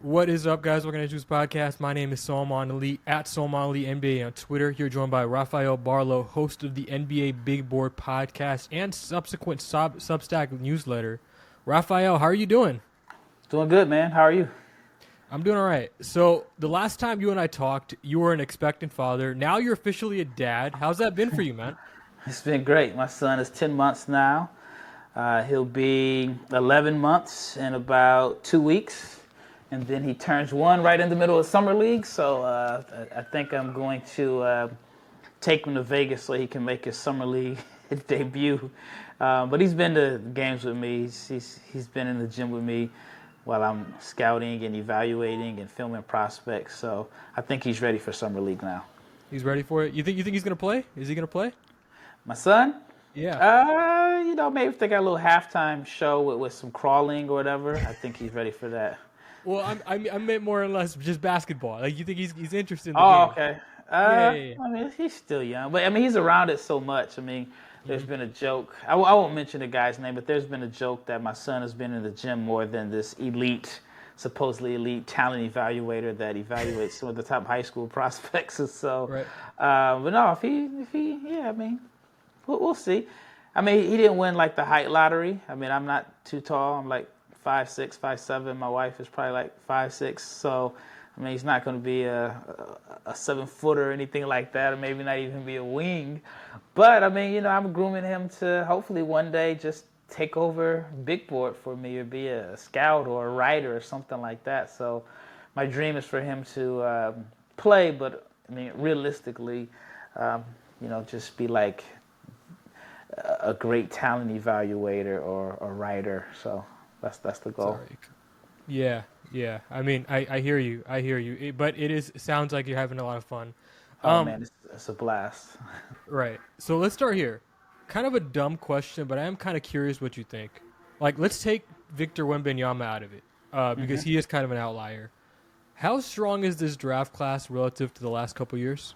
What is up, guys? Welcome to Juice Podcast. My name is Salman Ali at Salman Ali NBA on Twitter. Here joined by Rafael Barlow, host of the NBA Big Board podcast and subsequent Substack newsletter. Rafael, how are you doing? Doing good, man. How are you? I'm doing all right. So the last time you and I talked, you were an expectant father. Now you're officially a dad. How's that been for you, man? It's been great. My son is 10 months now. He'll be 11 months in about 2 weeks. And then he turns one right in the middle of summer league. So I think I'm going to take him to Vegas so he can make his summer league debut. But he's been to games with me. He's been in the gym with me while I'm scouting and evaluating and filming prospects. So I think he's ready for summer league now. He's ready for it. You think he's gonna play? Is he gonna play? My son? Yeah. Maybe if they got a little halftime show with some crawling or whatever, I think he's ready for that. Well, I meant more or less just basketball. Like, you think he's interested in the Oh, game? okay. Yeah. I mean, he's still young, but I mean, he's around it so much. I mean, there's been a joke. I won't mention the guy's name, but there's been a joke that my son has been in the gym more than this supposedly elite talent evaluator that evaluates some of the top high school prospects. And so, Right. but no, yeah, I mean, we'll see. I mean, he didn't win like the height lottery. I mean, I'm not too tall. I'm like 5'6", 5'7". My wife is probably like 5'6". So, I mean, he's not going to be a 7-footer or anything like that, or maybe not even be a wing. But I mean, I'm grooming him to hopefully one day just take over big board for me, or be a scout or a writer or something like that. So, my dream is for him to play, but I mean, realistically, just be like a great talent evaluator or a writer. So that's the goal. Sorry. Yeah. I mean, I hear you. But it sounds like you're having a lot of fun. Oh man, it's a blast. Right. So let's start here. Kind of a dumb question, but I am kind of curious what you think. Like, let's take Victor Wembanyama out of it, because he is kind of an outlier. How strong is this draft class relative to the last couple years?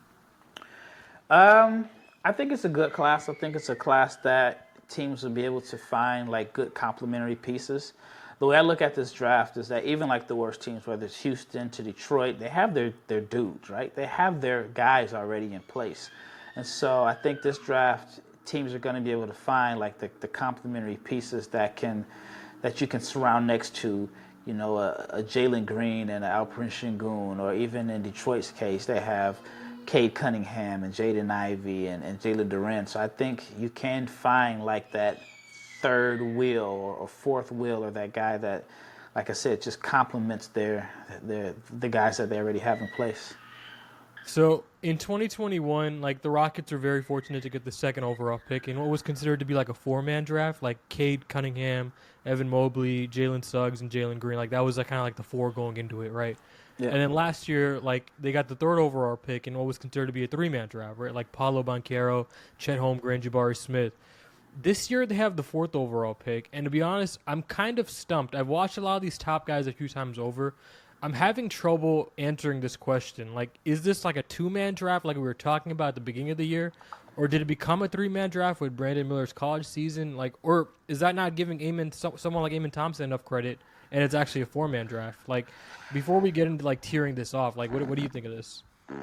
I think it's a good class. I think it's a class that teams will be able to find like good complementary pieces. The way I look at this draft is that even like the worst teams, whether it's Houston to Detroit, they have their dudes, right? They have their guys already in place. And so I think this draft, teams are going to be able to find like the complementary pieces that you can surround next to, a Jalen Green and an Alperen Sengun, or even in Detroit's case, they have Cade Cunningham and Jaden Ivey and Jalen Duren. So I think you can find like that third wheel or fourth wheel, or that guy that, like I said, just complements the guys that they already have in place. So in 2021, like, the Rockets are very fortunate to get the second overall pick in what was considered to be like a four-man draft, like Cade Cunningham, Evan Mobley, Jalen Suggs, and Jalen Green. Like, that was like kind of like the four going into it, right? Yeah. And then last year, like, they got the third overall pick in what was considered to be a three-man draft, right? Like Paolo Banchero, Chet Holmgren, Jabari Smith. This year they have the fourth overall pick, and to be honest, I'm kind of stumped. I've watched a lot of these top guys a few times over. I'm having trouble answering this question. Like, is this like a two-man draft like we were talking about at the beginning of the year? Or did it become a three-man draft with Brandon Miller's college season? Like, or is that not giving someone like Amen Thompson enough credit, and it's actually a four-man draft? Like, before we get into like tearing this off, like, what do you think of this?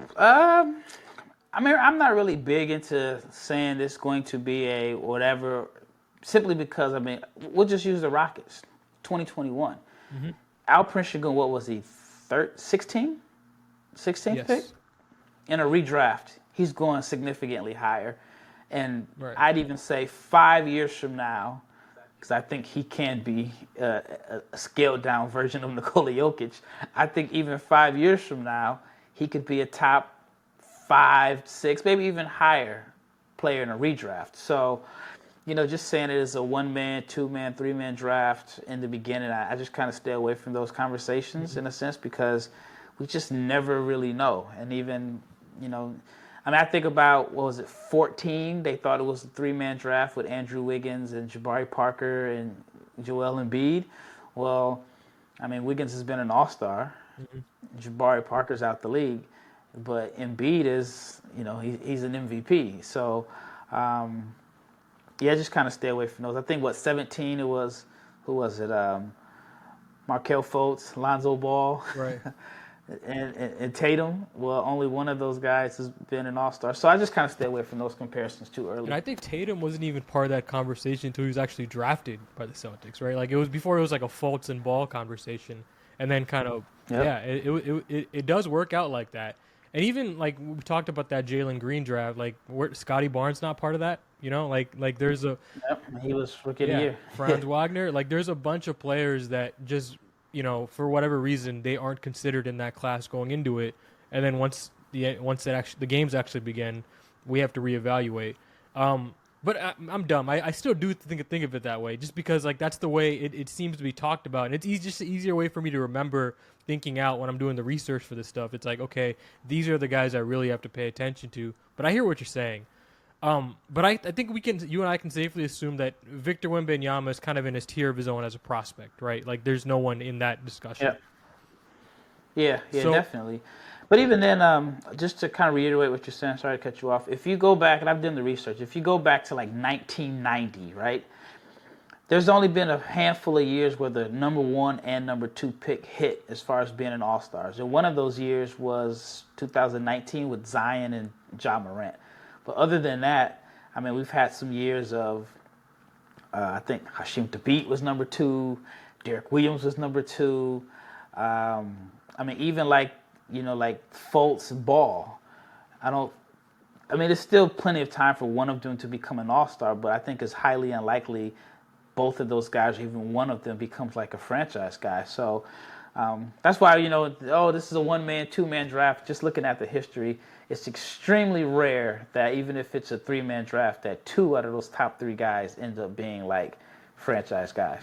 I mean, I'm not really big into saying it's going to be a whatever, simply because, I mean, we'll just use the Rockets, 2021. Mm-hmm. Alperen Sengun, what was he, 16? 16th Yes. pick? In a redraft, he's going significantly higher. And Right. I'd even say 5 years from now, because I think he can be a scaled-down version of Nikola Jokic, I think even 5 years from now, he could be a top 5, 6, maybe even higher player in a redraft. So, just saying it is a one-man, two-man, three-man draft in the beginning, I just kind of stay away from those conversations in a sense, because we just never really know. And even, I mean, I think about, 14? They thought it was a three-man draft with Andrew Wiggins and Jabari Parker and Joel Embiid. Well, I mean, Wiggins has been an all-star. Jabari Parker's out the league. But Embiid is, he's an MVP. So, just kind of stay away from those. I think, 17 it was, who was it? Markel Fultz, Lonzo Ball, Right. and Tatum. Well, only one of those guys has been an All-Star. So I just kind of stay away from those comparisons too And early. I think Tatum wasn't even part of that conversation until he was actually drafted by the Celtics, right? Like it was before it was like a Fultz and Ball conversation, and then kind of Yep. yeah, it does work out like that. And even like we talked about that Jalen Green draft, like Scotty Barnes not part of that, you know? Like there's a Yep. He was Rookie of the yeah, Year. Franz Wagner, like there's a bunch of players that just for whatever reason they aren't considered in that class going into it, and then the games actually begin, we have to reevaluate. But I'm dumb. I still do think of it that way, just because like that's the way it seems to be talked about, and it's just an easier way for me to remember thinking out when I'm doing the research for this stuff. It's like, okay, these are the guys I really have to pay attention to. But I hear what you're saying. But I think you and I can safely assume that Victor Wembanyama is kind of in his tier of his own as a prospect, right? Like there's no one in that discussion. Yeah, So- definitely. But even then, just to kind of reiterate what you're saying, sorry to cut you off. If you go back, and I've done the research, if you go back to like 1990, right? There's only been a handful of years where the number 1 and number 2 pick hit as far as being an All-Stars. And one of those years was 2019 with Zion and Ja Morant. But other than that, I mean, we've had some years of, I think Hasheem Thabeet was number 2, Derek Williams was number 2. I mean, even like Fultz and Ball. I mean, there's still plenty of time for one of them to become an All-Star, but I think it's highly unlikely both of those guys, or even one of them, becomes like a franchise guy. So that's why, this is a one-man, two-man draft. Just looking at the history, it's extremely rare that even if it's a three-man draft, that 2 out of those top 3 guys end up being like franchise guys.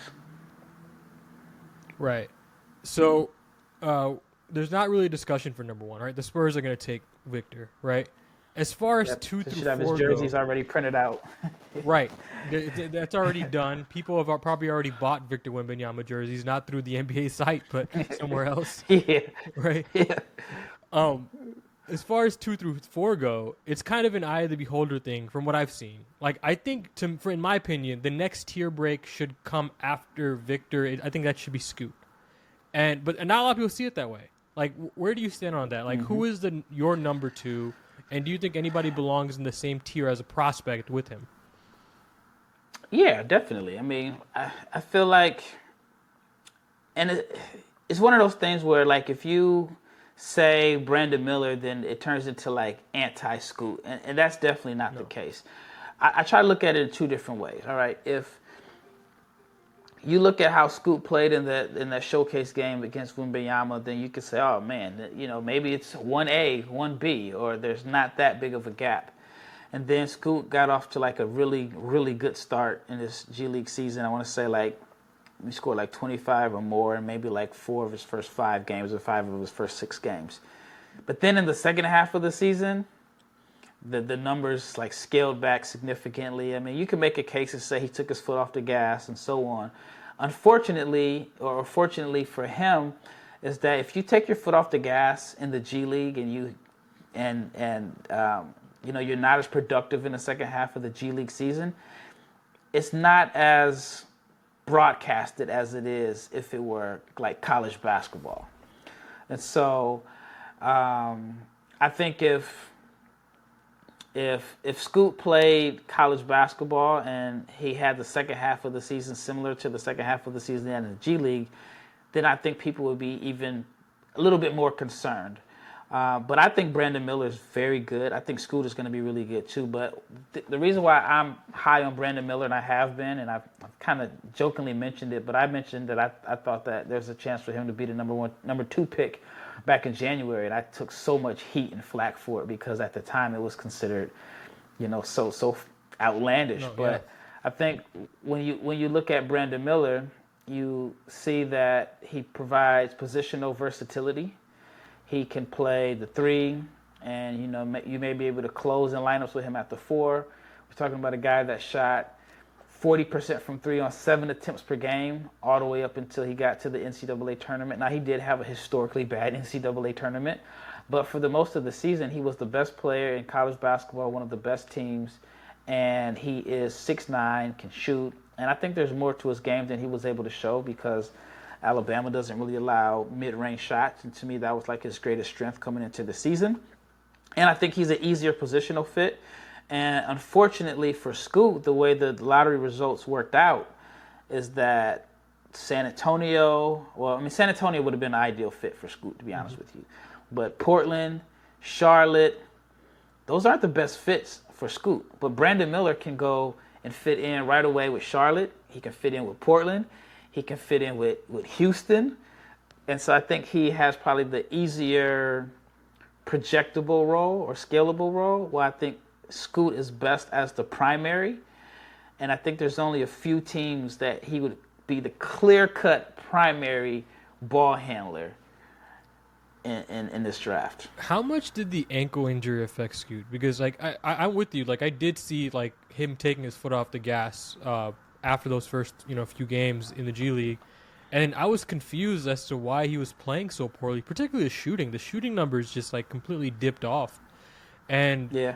Right. So there's not really a discussion for number 1, right? The Spurs are going to take Victor, right? As far as 2 He through should have 4 his jerseys already printed out. right. That's already done. People have probably already bought Victor Wembanyama jerseys, not through the NBA site, but somewhere else, Yeah. right? Yeah. As far as 2 through 4 go, it's kind of an eye of the beholder thing from what I've seen. Like, I think, in my opinion, the next tier break should come after Victor. I think that should be Scoot. But not a lot of people see it that way. Like, where do you stand on that? Like, who is your number 2, and do you think anybody belongs in the same tier as a prospect with him? Yeah, definitely. I mean, I feel like, and it's one of those things where, like, if you say Brandon Miller, then it turns into like anti-Scoot, and that's definitely not the case. I try to look at it in 2 different ways. All right, if you look at how Scoot played in that showcase game against Wembanyama, then you could say, oh man, maybe it's 1A, 1B, or there's not that big of a gap. And then Scoot got off to like a really, really good start in this G League season. I want to say like he scored like 25 or more, and maybe like 4 of his first 5 games or 5 of his first 6 games. But then in the second half of the season, the numbers like scaled back significantly. I mean, you can make a case and say he took his foot off the gas and so on. Unfortunately, or fortunately for him, is that if you take your foot off the gas in the G League and you're not as productive in the second half of the G League season, it's not as broadcasted as it is if it were like college basketball. And so I think if Scoot played college basketball and he had the second half of the season similar to the second half of the season in the G League, then I think people would be even a little bit more concerned. But I think Brandon Miller is very good. I think Scoot is going to be really good too. But the reason why I'm high on Brandon Miller, and I have been, and I've kind of jokingly mentioned it, but I mentioned that I thought that there's a chance for him to be the number 2 pick back in January, and I took so much heat and flack for it because at the time it was considered, so outlandish. But I think when you look at Brandon Miller, you see that he provides positional versatility. He can play the 3, and you may be able to close in lineups with him at the 4. We're talking about a guy that shot 40% from 3 on 7 attempts per game, all the way up until he got to the NCAA tournament. Now, he did have a historically bad NCAA tournament, but for the most of the season, he was the best player in college basketball, one of the best teams, and he is 6'9", can shoot. And I think there's more to his game than he was able to show because Alabama doesn't really allow mid-range shots, and to me that was like his greatest strength coming into the season. And I think he's an easier positional fit. And unfortunately for Scoot, the way the lottery results worked out is that San Antonio would have been an ideal fit for Scoot, to be honest with you. But Portland, Charlotte, those aren't the best fits for Scoot. But Brandon Miller can go and fit in right away with Charlotte. He can fit in with Portland. He can fit in with Houston. And so I think he has probably the easier projectable role or scalable role, while I think Scoot is best as the primary. And I think there's only a few teams that he would be the clear-cut primary ball handler in this draft. How much did the ankle injury affect Scoot? Because like I'm with you. Like I did see like him taking his foot off the gas after those first few games in the G League, and I was confused as to why he was playing so poorly. Particularly the shooting. The shooting numbers just like completely dipped off. And yeah,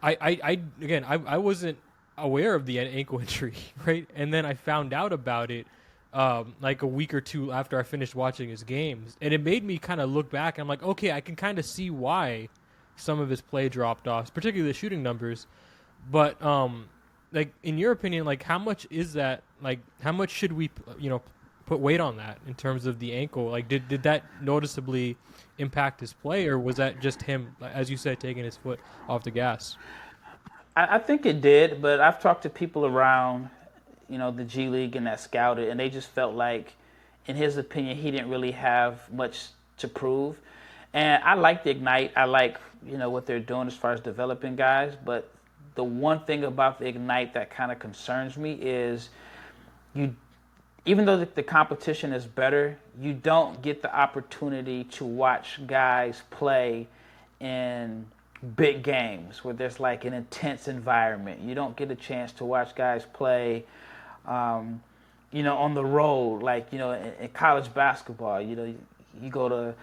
I wasn't aware of the ankle injury, right? And then I found out about it like a week or two after I finished watching his games, and it made me kind of look back. And I'm like, okay, I can kind of see why some of his play dropped off, particularly the shooting numbers. But like in your opinion, like how much is that? Like how much should we, put weight on that in terms of the ankle? Like did that noticeably impact his play, or was that just him, as you said, taking his foot off the gas? I think it did, but I've talked to people around, the G League and that scouted, and they just felt like, in his opinion, he didn't really have much to prove. And I like the Ignite. I like, what they're doing as far as developing guys. But the one thing about the Ignite that kind of concerns me is even though the competition is better, you don't get the opportunity to watch guys play in big games where there's like an intense environment. You don't get a chance to watch guys play, on the road, like, in college basketball. You go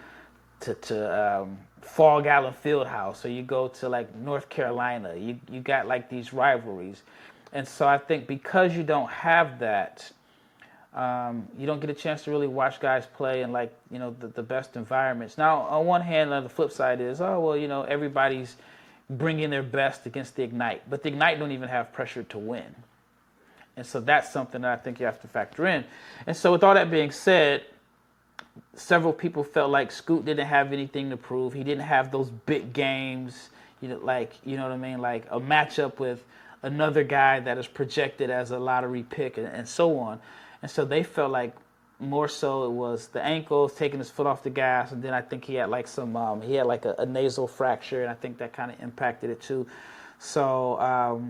to Fall Gallon Fieldhouse, or you go to like North Carolina. You got like these rivalries. And so I think because you don't have that, you don't get a chance to really watch guys play in like, the best environments. Now, on one hand, on the flip side is, everybody's bringing their best against the Ignite. But the Ignite don't even have pressure to win. And so that's something that I think you have to factor in. And so with all that being said, several people felt like Scoot didn't have anything to prove. He didn't have those big games, like a matchup with another guy that is projected as a lottery pick and so on. And so they felt like more so it was the ankles, taking his foot off the gas, and then I think he had like a nasal fracture, and I think that kind of impacted it too. So,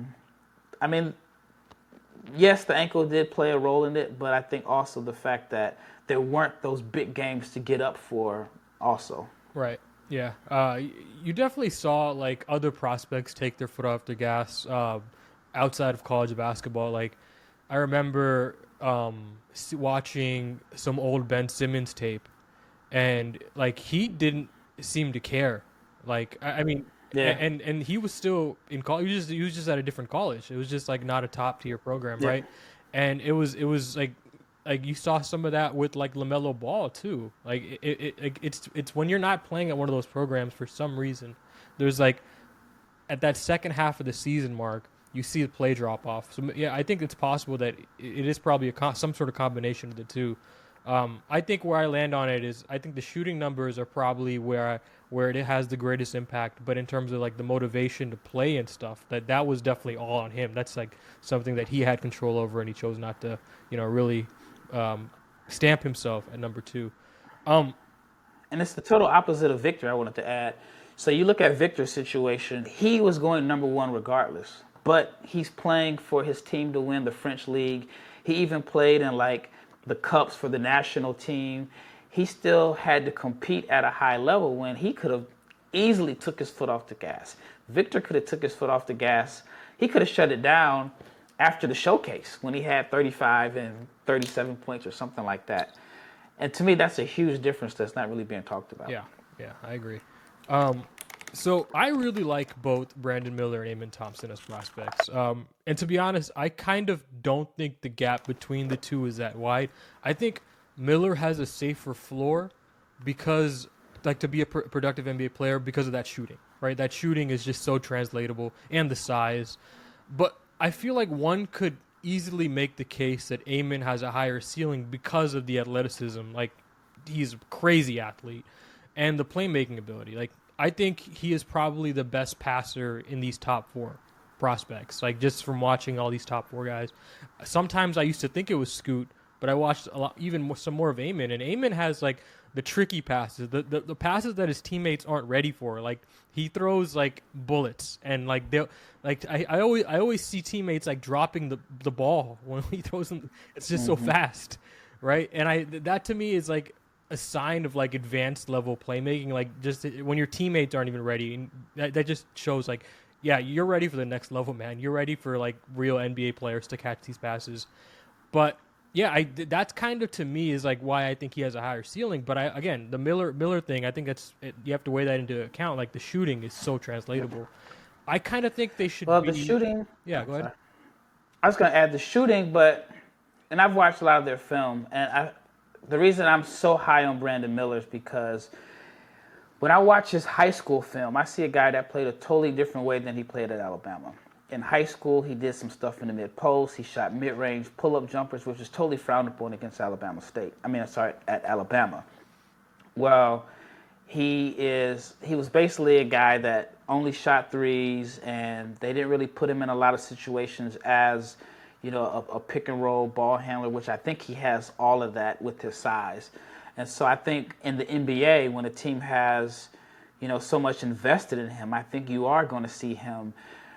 yes, the ankle did play a role in it, but I think also the fact that there weren't those big games to get up for also. Right. Yeah. You definitely saw like other prospects take their foot off the gas outside of college basketball. Like I remember watching some old Ben Simmons tape, and like he didn't seem to care. Like yeah. And he was still in college. He was just at a different college. It was just like not a top tier program, right? And it was like you saw some of that with like LaMelo Ball too. Like it's when you're not playing at one of those programs for some reason, there's like at that second half of the season mark, you see the play drop off. So yeah, I think it's possible that it is probably some sort of combination of the two. I think where I land on it is I think the shooting numbers are probably where it has the greatest impact. But in terms of like the motivation to play and stuff, that was definitely all on him. That's like something that he had control over, and he chose not to, really stamp himself at number 2. And it's the total opposite of Victor, I wanted to add. So you look at Victor's situation, he was going number 1 regardless. But he's playing for his team to win the French League. He even played in like the cups for the national team. He still had to compete at a high level when he could have easily took his foot off the gas. Victor could have took his foot off the gas. He could have shut it down after the showcase when he had 35 and 37 points or something like that. And to me, that's a huge difference that's not really being talked about. Yeah, I agree. So I really like both Brandon Miller and Amen Thompson as prospects. And to be honest, I kind of don't think the gap between the two is that wide. I think Miller has a safer floor because, like, to be a productive NBA player because of that shooting, right? That shooting is just so translatable and the size. But I feel like one could easily make the case that Amen has a higher ceiling because of the athleticism. Like, he's a crazy athlete and the playmaking ability. Like, I think he is probably the best passer in these top four prospects. Like, just from watching all these top four guys. Sometimes I used to think it was Scoot, but I watched a lot, even more, some more of Amen, and Amen has like the tricky passes, the passes that his teammates aren't ready for. Like, he throws like bullets, and like they like I always see teammates like dropping the ball when he throws them. It's just so fast, right? And that to me is like a sign of like advanced level playmaking. Like, just when your teammates aren't even ready, and that just shows like, yeah, you're ready for the next level, man. You're ready for like real NBA players to catch these passes. But yeah, that's kind of, to me, is like why I think he has a higher ceiling. But again, the Miller thing, I think you have to weigh that into account. Like, the shooting is so translatable. I kind of think they should. Well, the shooting. Yeah, go ahead. I was going to add the shooting, and I've watched a lot of their film, and the reason I'm so high on Brandon Miller is because when I watch his high school film, I see a guy that played a totally different way than he played at Alabama. In high school, he did some stuff in the mid-post. He shot mid-range pull-up jumpers, which is totally frowned upon against Alabama State. At Alabama. Well, he was basically a guy that only shot threes, and they didn't really put him in a lot of situations as, a pick-and-roll ball handler, which I think he has all of that with his size. And so I think in the NBA, when a team has, so much invested in him, I think you are going to see him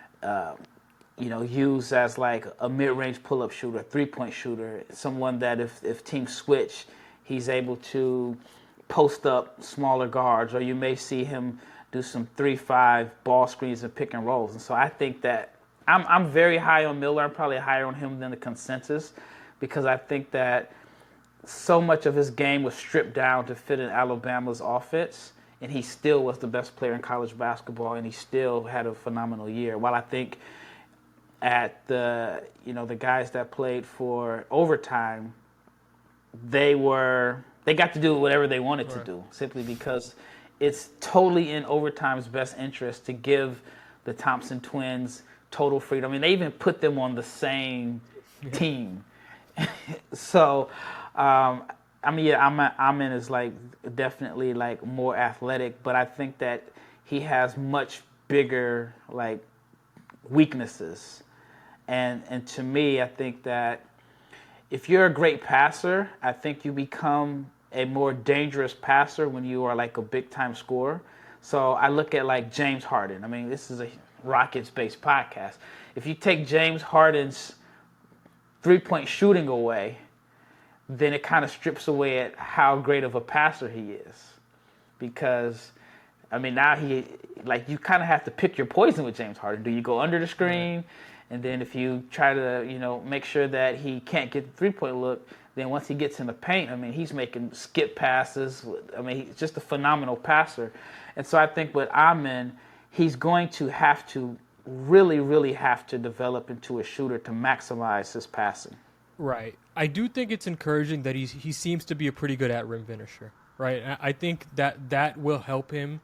used as like a mid-range pull-up shooter, a three-point shooter, someone that if teams switch, he's able to post up smaller guards, or you may see him do some 3-5 ball screens and pick and rolls. And so I think that I'm very high on Miller. I'm probably higher on him than the consensus, because I think that so much of his game was stripped down to fit in Alabama's offense, and he still was the best player in college basketball, and he still had a phenomenal year. While I think at the guys that played for overtime, they got to do whatever they wanted to do, simply because it's totally in overtime's best interest to give the Thompson twins total freedom. I mean, they even put them on the same team. So, Amen is like definitely like more athletic, but I think that he has much bigger like weaknesses. And to me, I think that if you're a great passer, I think you become a more dangerous passer when you are like a big time scorer. So I look at like James Harden. I mean, this is a Rockets-based podcast. If you take James Harden's three-point shooting away, then it kind of strips away at how great of a passer he is. Because, I mean, now you kind of have to pick your poison with James Harden. Do you go under the screen? Right. And then if you try to, make sure that he can't get the three-point look, then once he gets in the paint, I mean, he's making skip passes. I mean, he's just a phenomenal passer. And so I think with Amen, he's going to have to really, really have to develop into a shooter to maximize his passing. Right. I do think it's encouraging that he seems to be a pretty good at rim finisher. Right. I think that will help him.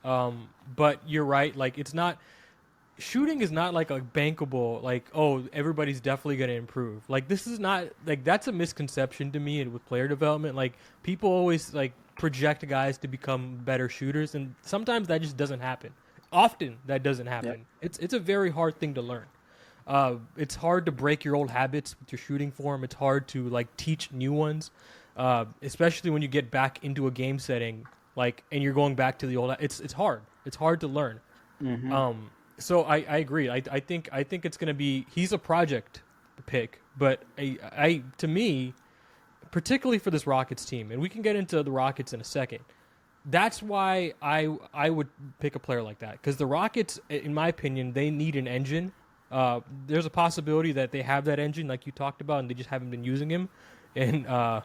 But you're right. Like, it's not. Shooting is not like a bankable, like, oh, everybody's definitely going to improve. Like, this is not, like, that's a misconception to me with player development. Like, people always, like, project guys to become better shooters, and sometimes that just doesn't happen. Often that doesn't happen. Yep. It's a very hard thing to learn. It's hard to break your old habits with your shooting form. It's hard to, like, teach new ones, especially when you get back into a game setting, like, and you're going back to the old. It's hard. It's hard to learn. Mm-hmm. So I agree. I think it's going to be, he's a project pick, but to me, particularly for this Rockets team, and we can get into the Rockets in a second, that's why I would pick a player like that, because the Rockets, in my opinion, they need an engine. There's a possibility that they have that engine, like you talked about, and they just haven't been using him in Alperen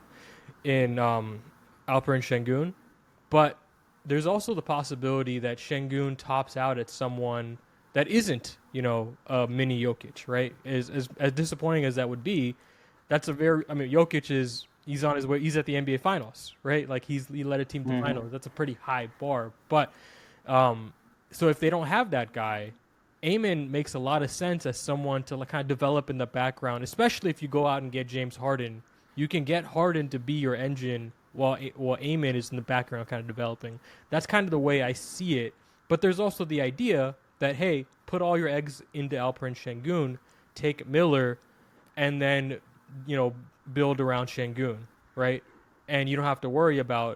Şengün, but there's also the possibility that Şengün tops out at someone that isn't, a mini Jokic, right? As disappointing as that would be, that's Jokic is, He's on his way. He's at the NBA Finals, right? Like he led a team to finals. That's a pretty high bar. But so if they don't have that guy, Amen makes a lot of sense as someone to kind of develop in the background, especially if you go out and get James Harden. You can get Harden to be your engine while Amen is in the background kind of developing. That's kind of the way I see it. But there's also the idea that, hey, put all your eggs into Alperen Şengün, take Miller, and then, build around Şengün, right? And you don't have to worry about,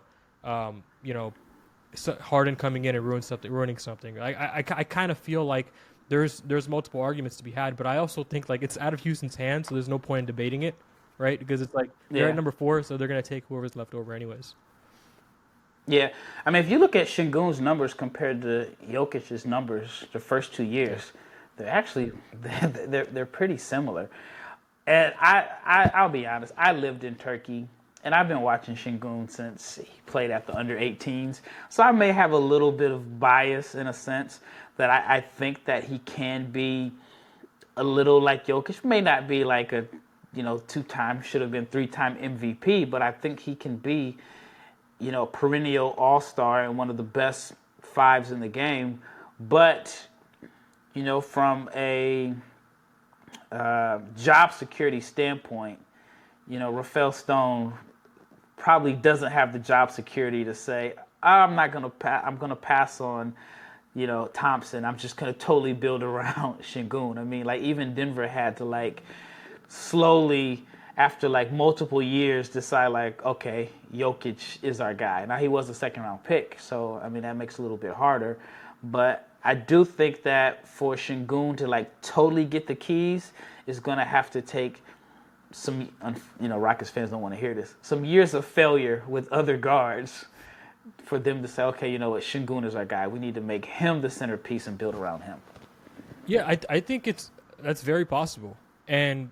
Harden coming in and ruining something. I kind of feel like there's multiple arguments to be had, but I also think like it's out of Houston's hands, so there's no point in debating it, right? Because it's like they're at number 4, so they're gonna take whoever's left over anyways. Yeah, I mean, if you look at Şengün's numbers compared to Jokic's numbers the first 2 years, they're actually they're pretty similar. And I'll be honest, I lived in Turkey, and I've been watching Şengün since he played at the under-18s. So I may have a little bit of bias in a sense that I think that he can be a little like Jokic. May not be like a 2-time, should have been 3-time MVP, but I think he can be perennial all-star and one of the best 5s in the game. But, from a job security standpoint, Rafael Stone probably doesn't have the job security to say, I'm going to pass on, Thompson. I'm just going to totally build around Şengün. I mean, like even Denver had to slowly, after multiple years, decide okay, Jokic is our guy. Now he was a 2nd-round pick, so I mean that makes it a little bit harder. But I do think that for Şengün to totally get the keys is going to have to take some, Rockets fans don't want to hear this, some years of failure with other guards for them to say, okay, you know what, Şengün is our guy. We need to make him the centerpiece and build around him. Yeah, I think that's very possible. And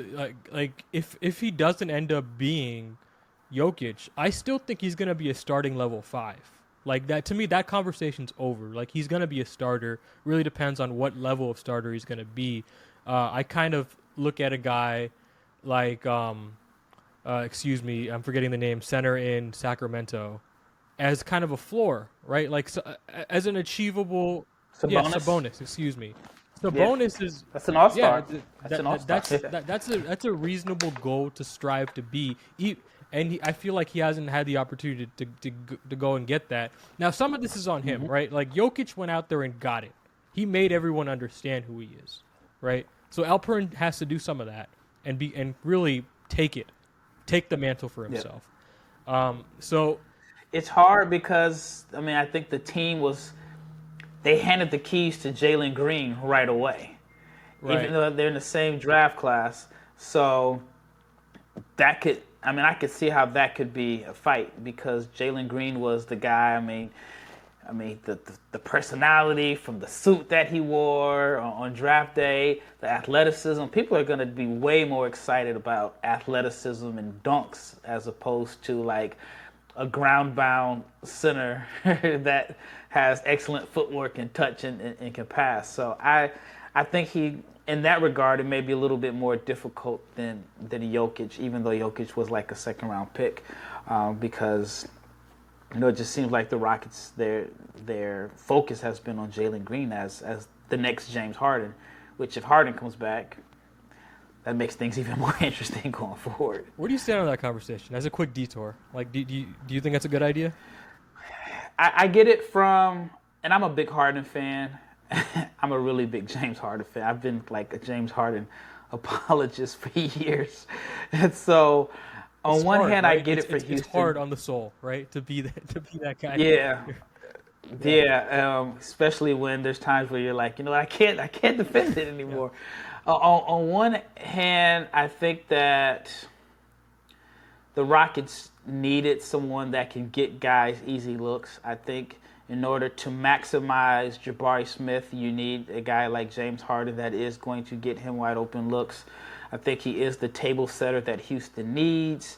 if he doesn't end up being Jokic, I still think he's gonna be a starting level 5. Like that to me, that conversation's over. Like he's gonna be a starter. Really depends on what level of starter he's gonna be. I kind of look at a guy like I'm forgetting the name, center in Sacramento, as kind of a floor, right? Like as an achievable. Sabonis? Yeah, Sabonis. Excuse me. Sabonis is that's an all-star. That's an all-star. That's a reasonable goal to strive to be. I feel like he hasn't had the opportunity to go and get that. Now, some of this is on him, right? Like Jokic went out there and got it. He made everyone understand who he is, right? So Alperen has to do some of that and really take the mantle for himself. So it's hard because I think the team they handed the keys to Jalen Green right away, even though they're in the same draft class. So that I could see how that could be a fight because Jalen Green was the guy. The personality from the suit that he wore on draft day, the athleticism. People are going to be way more excited about athleticism and dunks as opposed to a ground-bound center that has excellent footwork and touch and can pass. So I think he, in that regard, it may be a little bit more difficult than Jokic, even though Jokic was like a 2nd-round pick, because it just seems like the Rockets, their focus has been on Jalen Green as the next James Harden, which if Harden comes back, that makes things even more interesting going forward. Where do you stand on that conversation? As a quick detour, do you think that's a good idea? I get it from, and I'm a big Harden fan. I'm a really big James Harden fan. I've been a James Harden apologist for years, and so on one hand, right? I get it for Houston. It's hard on the soul, right, to be that guy. Yeah. Yeah, especially when there's times where you're like, I can't defend it anymore. Yeah. On one hand, I think that the Rockets needed someone that can get guys easy looks. I think in order to maximize Jabari Smith, you need a guy like James Harden that is going to get him wide open looks. I think he is the table setter that Houston needs.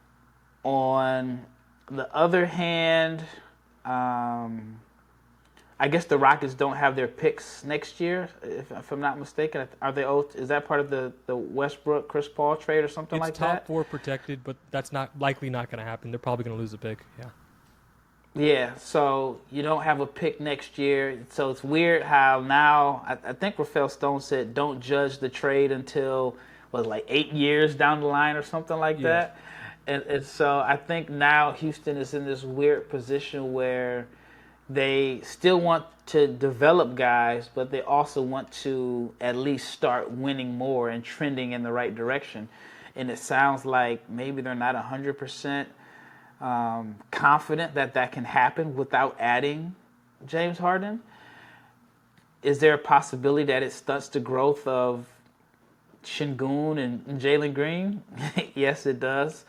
On the other hand, I guess the Rockets don't have their picks next year, if I'm not mistaken. Are they? Is that part of the Westbrook Chris Paul trade or something like that? It's top 4 protected, but that's likely not going to happen. They're probably going to lose a pick. Yeah. Yeah, so you don't have a pick next year. So it's weird how now, I think Rafael Stone said don't judge the trade until, like 8 years down the line or something like that. And so I think now Houston is in this weird position where they still want to develop guys, but they also want to at least start winning more and trending in the right direction. And it sounds like maybe they're not 100% confident that can happen without adding James Harden. Is there a possibility that it stunts the growth of Şengün and Jalen Green? Yes, it does.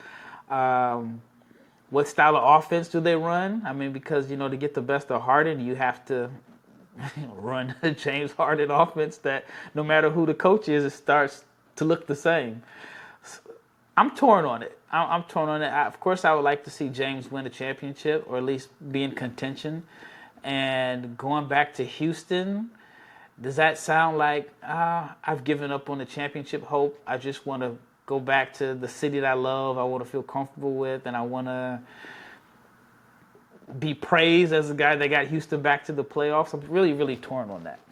What style of offense do they run? I mean, because, to get the best of Harden, you have to run a James Harden offense that no matter who the coach is, it starts to look the same. I'm torn on it. I'm torn on it. Of course, I would like to see James win a championship or at least be in contention. And going back to Houston, does that sound like I've given up on the championship hope? I just want to go back to the city that I love, I want to feel comfortable with, and I want to be praised as the guy that got Houston back to the playoffs. I'm really, really torn on that.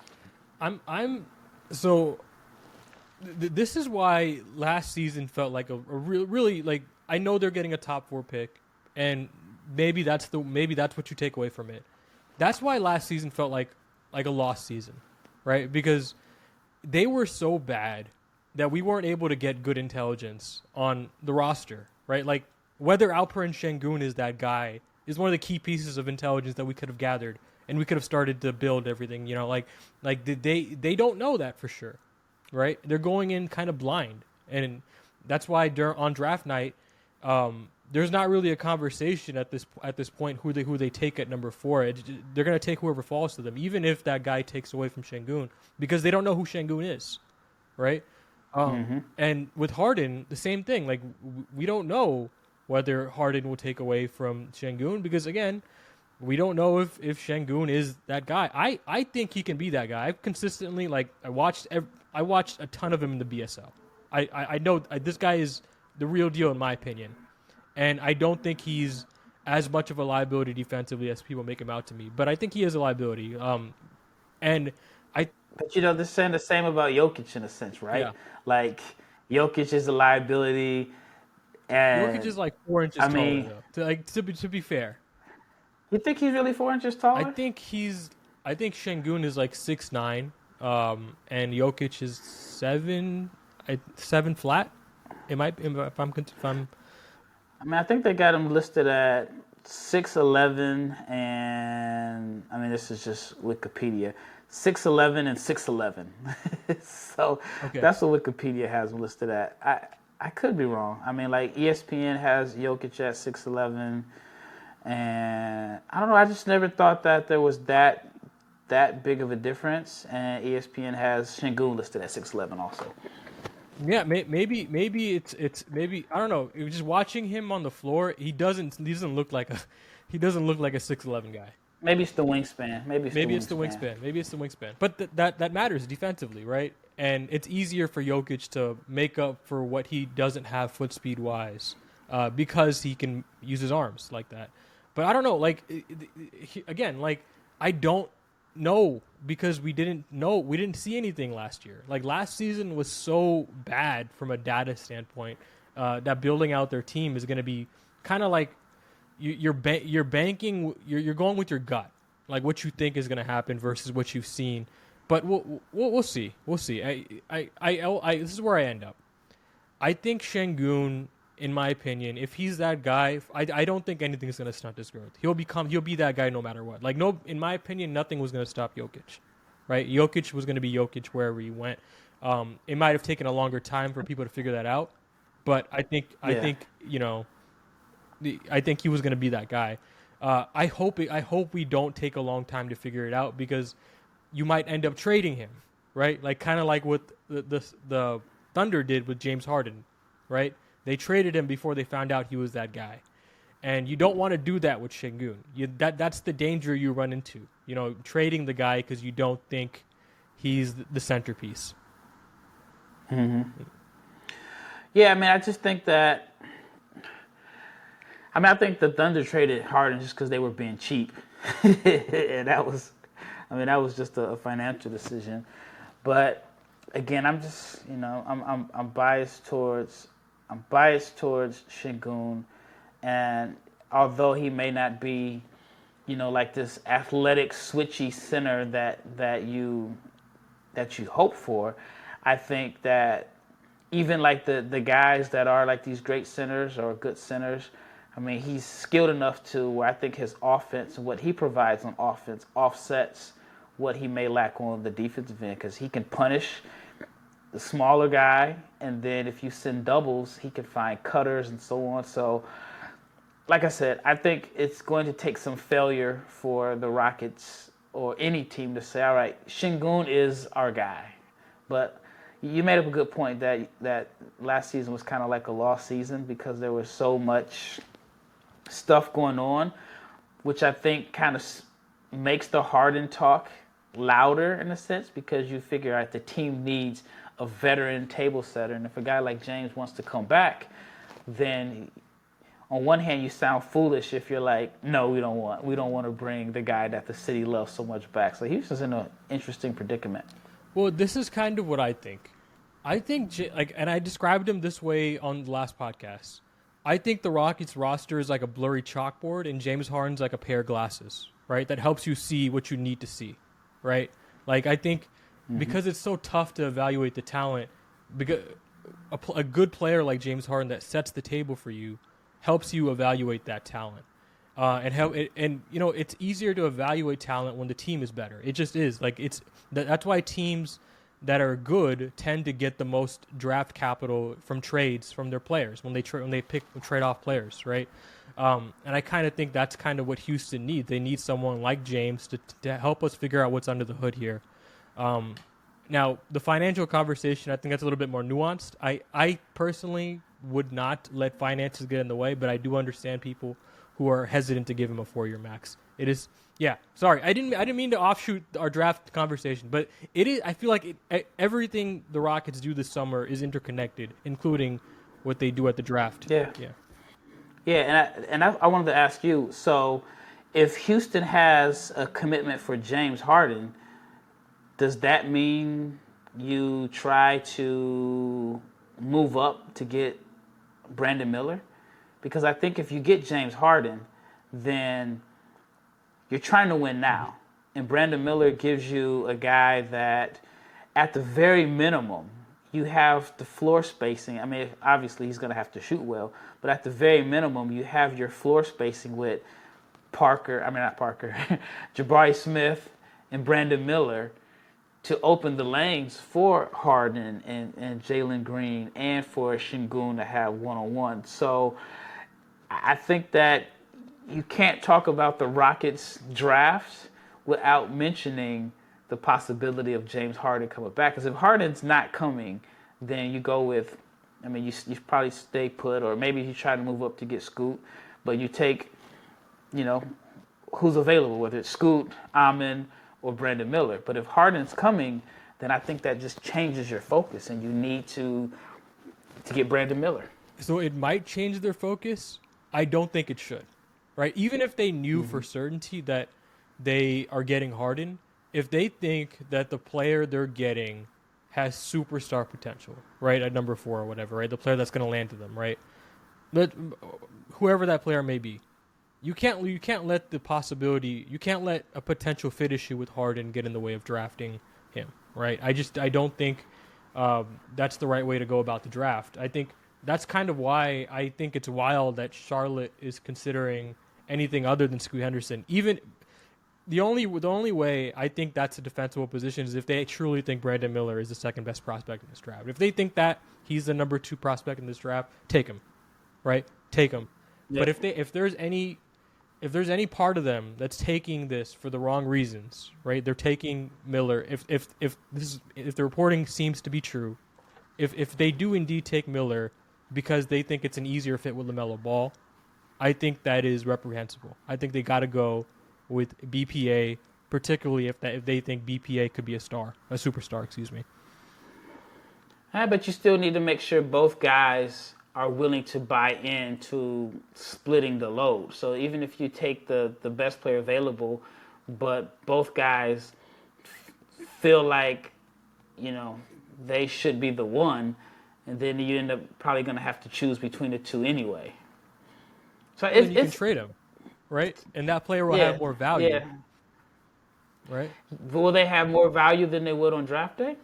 This is why last season felt like a really like, I know they're getting a top 4 pick, and maybe that's what you take away from it. That's why last season felt like a lost season, right? Because they were so bad that we weren't able to get good intelligence on the roster, right? Like, whether Alperen Şengün is that guy is one of the key pieces of intelligence that we could have gathered, and we could have started to build everything. They don't know that for sure, right? They're going in kind of blind, and that's why on draft night, there's not really a conversation at this point who they take at number 4. They're going to take whoever falls to them, even if that guy takes away from Şengün, because they don't know who Şengün is, right? And with Harden, the same thing. Like, we don't know whether Harden will take away from Şengün, because, again, we don't know if Şengün is that guy. I think he can be that guy. I've consistently, I watched a ton of him in the BSL. I know this guy is the real deal in my opinion, and I don't think he's as much of a liability defensively as people make him out to me. But I think he is a liability. But they're saying the same about Jokic in a sense, right? Yeah. Like, Jokic is a liability, and Jokic is like 4 inches taller, though. To be fair, you think he's really 4 inches taller? I think Şengün is like 6'9", and Jokic is 7 flat. If I'm. I mean, I think they got him listed at 6'11", and I mean, this is just Wikipedia. 6'11" and 6'11". So okay. That's what Wikipedia has him listed at. I could be wrong. I mean, like, ESPN has Jokic at 6'11", and I don't know. I just never thought that there was that big of a difference. And ESPN has Şengün listed at 6'11" also. Yeah, maybe it's I don't know. Just watching him on the floor, he doesn't look like a 6'11" guy. Maybe it's the wingspan. Maybe it's the wingspan. But that matters defensively, right? And it's easier for Jokic to make up for what he doesn't have foot speed wise, because he can use his arms like that. But I don't know. Like, again, like, I don't know, because we didn't see anything last year. Like, last season was so bad from a data standpoint, that building out their team is going to be kind of like you're banking, you're going with your gut, like what you think is going to happen versus what you've seen. But we'll see. We'll see. I this is where I end up. I think Şengün, in my opinion, if he's that guy, I don't think anything's going to stunt his growth. He'll be that guy no matter what. Like, no, in my opinion, nothing was going to stop Jokic, right? Jokic was going to be Jokic wherever he went. It might have taken a longer time for people to figure that out, but I think he was going to be that guy. I hope we don't take a long time to figure it out, because you might end up trading him, right? Like, kind of like what the Thunder did with James Harden, right? They traded him before they found out he was that guy. And you don't want to do that with Şengün. That's the danger you run into. Trading the guy because you don't think he's the centerpiece. Mm-hmm. Yeah, I mean, I just think that. I think the Thunder traded Harden just because they were being cheap, and that was just a financial decision. But again, I'm just, I'm biased towards Şengün, and although he may not be, like this athletic switchy center that you hope for, I think that even like the guys that are like these great centers or good centers, I mean, he's skilled enough to where I think his offense and what he provides on offense offsets what he may lack on the defensive end, because he can punish the smaller guy, and then if you send doubles, he can find cutters and so on. So, like I said, I think it's going to take some failure for the Rockets or any team to say, all right, Şengün is our guy. But you made up a good point that last season was kind of like a lost season because there was so much stuff going on, which I think kind of makes the Harden talk louder in a sense, because you figure out the team needs a veteran table setter, and if a guy like James wants to come back, then on one hand you sound foolish if you're like, no, we don't want to bring the guy that the city loves so much back. So Houston's in an interesting predicament. Well, this is kind of what I think. I think, and I described him this way on the last podcast. I think the Rockets roster is like a blurry chalkboard, and James Harden's like a pair of glasses, right? That helps you see what you need to see, right? Like, I think because it's so tough to evaluate the talent, because a good player like James Harden that sets the table for you helps you evaluate that talent. It's easier to evaluate talent when the team is better. It just is. Like, that's why teams that are good tend to get the most draft capital from trades from their players when they trade off players, right? And I kind of think that's kind of what Houston needs. They need someone like James to help us figure out what's under the hood here. Now, the financial conversation, I think that's a little bit more nuanced. I personally would not let finances get in the way, but I do understand people who are hesitant to give him a 4-year max. It is. Yeah, sorry, I didn't mean to offshoot our draft conversation, but it is. I feel like everything the Rockets do this summer is interconnected, including what they do at the draft. Yeah. And I wanted to ask you. So, if Houston has a commitment for James Harden, does that mean you try to move up to get Brandon Miller? Because I think if you get James Harden, then you're trying to win now. And Brandon Miller gives you a guy that, at the very minimum, you have the floor spacing. I mean, obviously he's going to have to shoot well, but at the very minimum, you have your floor spacing with Jabari Smith and Brandon Miller to open the lanes for Harden and Jalen Green and for Şengün to have one-on-one. So I think that you can't talk about the Rockets draft without mentioning the possibility of James Harden coming back. Because if Harden's not coming, then you go with, you probably stay put, or maybe you try to move up to get Scoot, but you take, who's available, whether it's Scoot, Amen, or Brandon Miller. But if Harden's coming, then I think that just changes your focus, and you need to get Brandon Miller. So it might change their focus. I don't think it should. Right, even if they knew for certainty that they are getting Harden, if they think that the player they're getting has superstar potential, right, at number 4 or whatever, right, the player that's going to land to them, right, whoever that player may be, you can't let a potential fit issue with Harden get in the way of drafting him, right? I don't think that's the right way to go about the draft. I think that's kind of why I think it's wild that Charlotte is considering anything other than Scoot Henderson. Even the only way I think that's a defensible position is if they truly think Brandon Miller is the second best prospect in this draft. If they think that he's the number 2 prospect in this draft, take him, right? Take him. Yeah. But if there's any part of them that's taking this for the wrong reasons, right? They're taking Miller. If the reporting seems to be true, if they do indeed take Miller because they think it's an easier fit with LaMelo Ball, I think that is reprehensible. I think they got to go with BPA, particularly if they think BPA could be a superstar, excuse me. But you still need to make sure both guys are willing to buy into splitting the load. So even if you take the best player available, but both guys feel like, they should be the one, and then you end up probably going to have to choose between the two anyway. So you can trade him, right? And that player will have more value. Yeah. Right? Will they have more value than they would on draft day?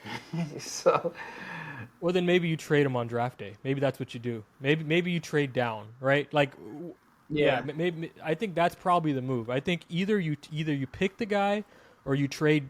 So, well, then maybe you trade him on draft day. Maybe that's what you do. Maybe you trade down, right? Like, maybe I think that's probably the move. I think either you pick the guy, or you trade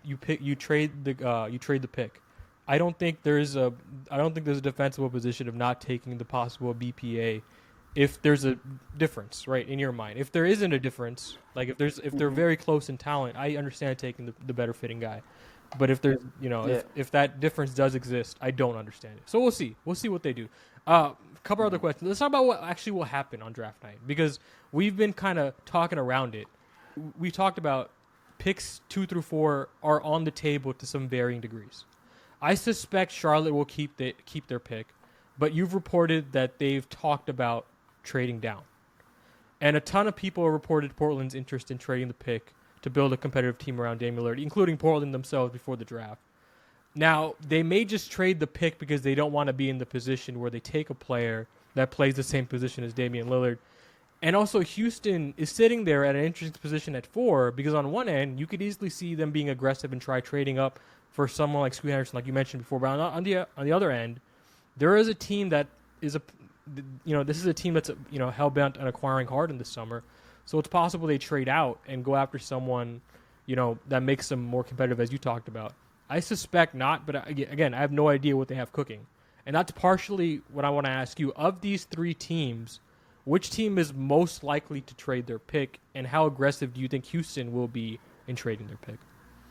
the pick. I don't think there's a defensible position of not taking the possible BPA if there's a difference, right, in your mind. If there isn't a difference, like if they're very close in talent, I understand taking the better fitting guy. But if there's, if that difference does exist, I don't understand it. So we'll see. We'll see what they do. A couple other questions. Let's talk about what actually will happen on draft night, because we've been kind of talking around it. We talked about picks 2 through 4 are on the table to some varying degrees. I suspect Charlotte will keep their pick, but you've reported that they've talked about trading down. And a ton of people reported Portland's interest in trading the pick to build a competitive team around Damian Lillard, including Portland themselves before the draft. Now, they may just trade the pick because they don't want to be in the position where they take a player that plays the same position as Damian Lillard. And also, Houston is sitting there at an interesting position at 4, because on one end, you could easily see them being aggressive and try trading up for someone like Scoot Henderson, like you mentioned before. But on the other end, there is a team that is this is a team that's hell-bent on acquiring Harden this summer. So it's possible they trade out and go after someone, that makes them more competitive, as you talked about. I suspect not, but again, I have no idea what they have cooking. And that's partially what I want to ask you. Of these 3 teams, which team is most likely to trade their pick, and how aggressive do you think Houston will be in trading their pick?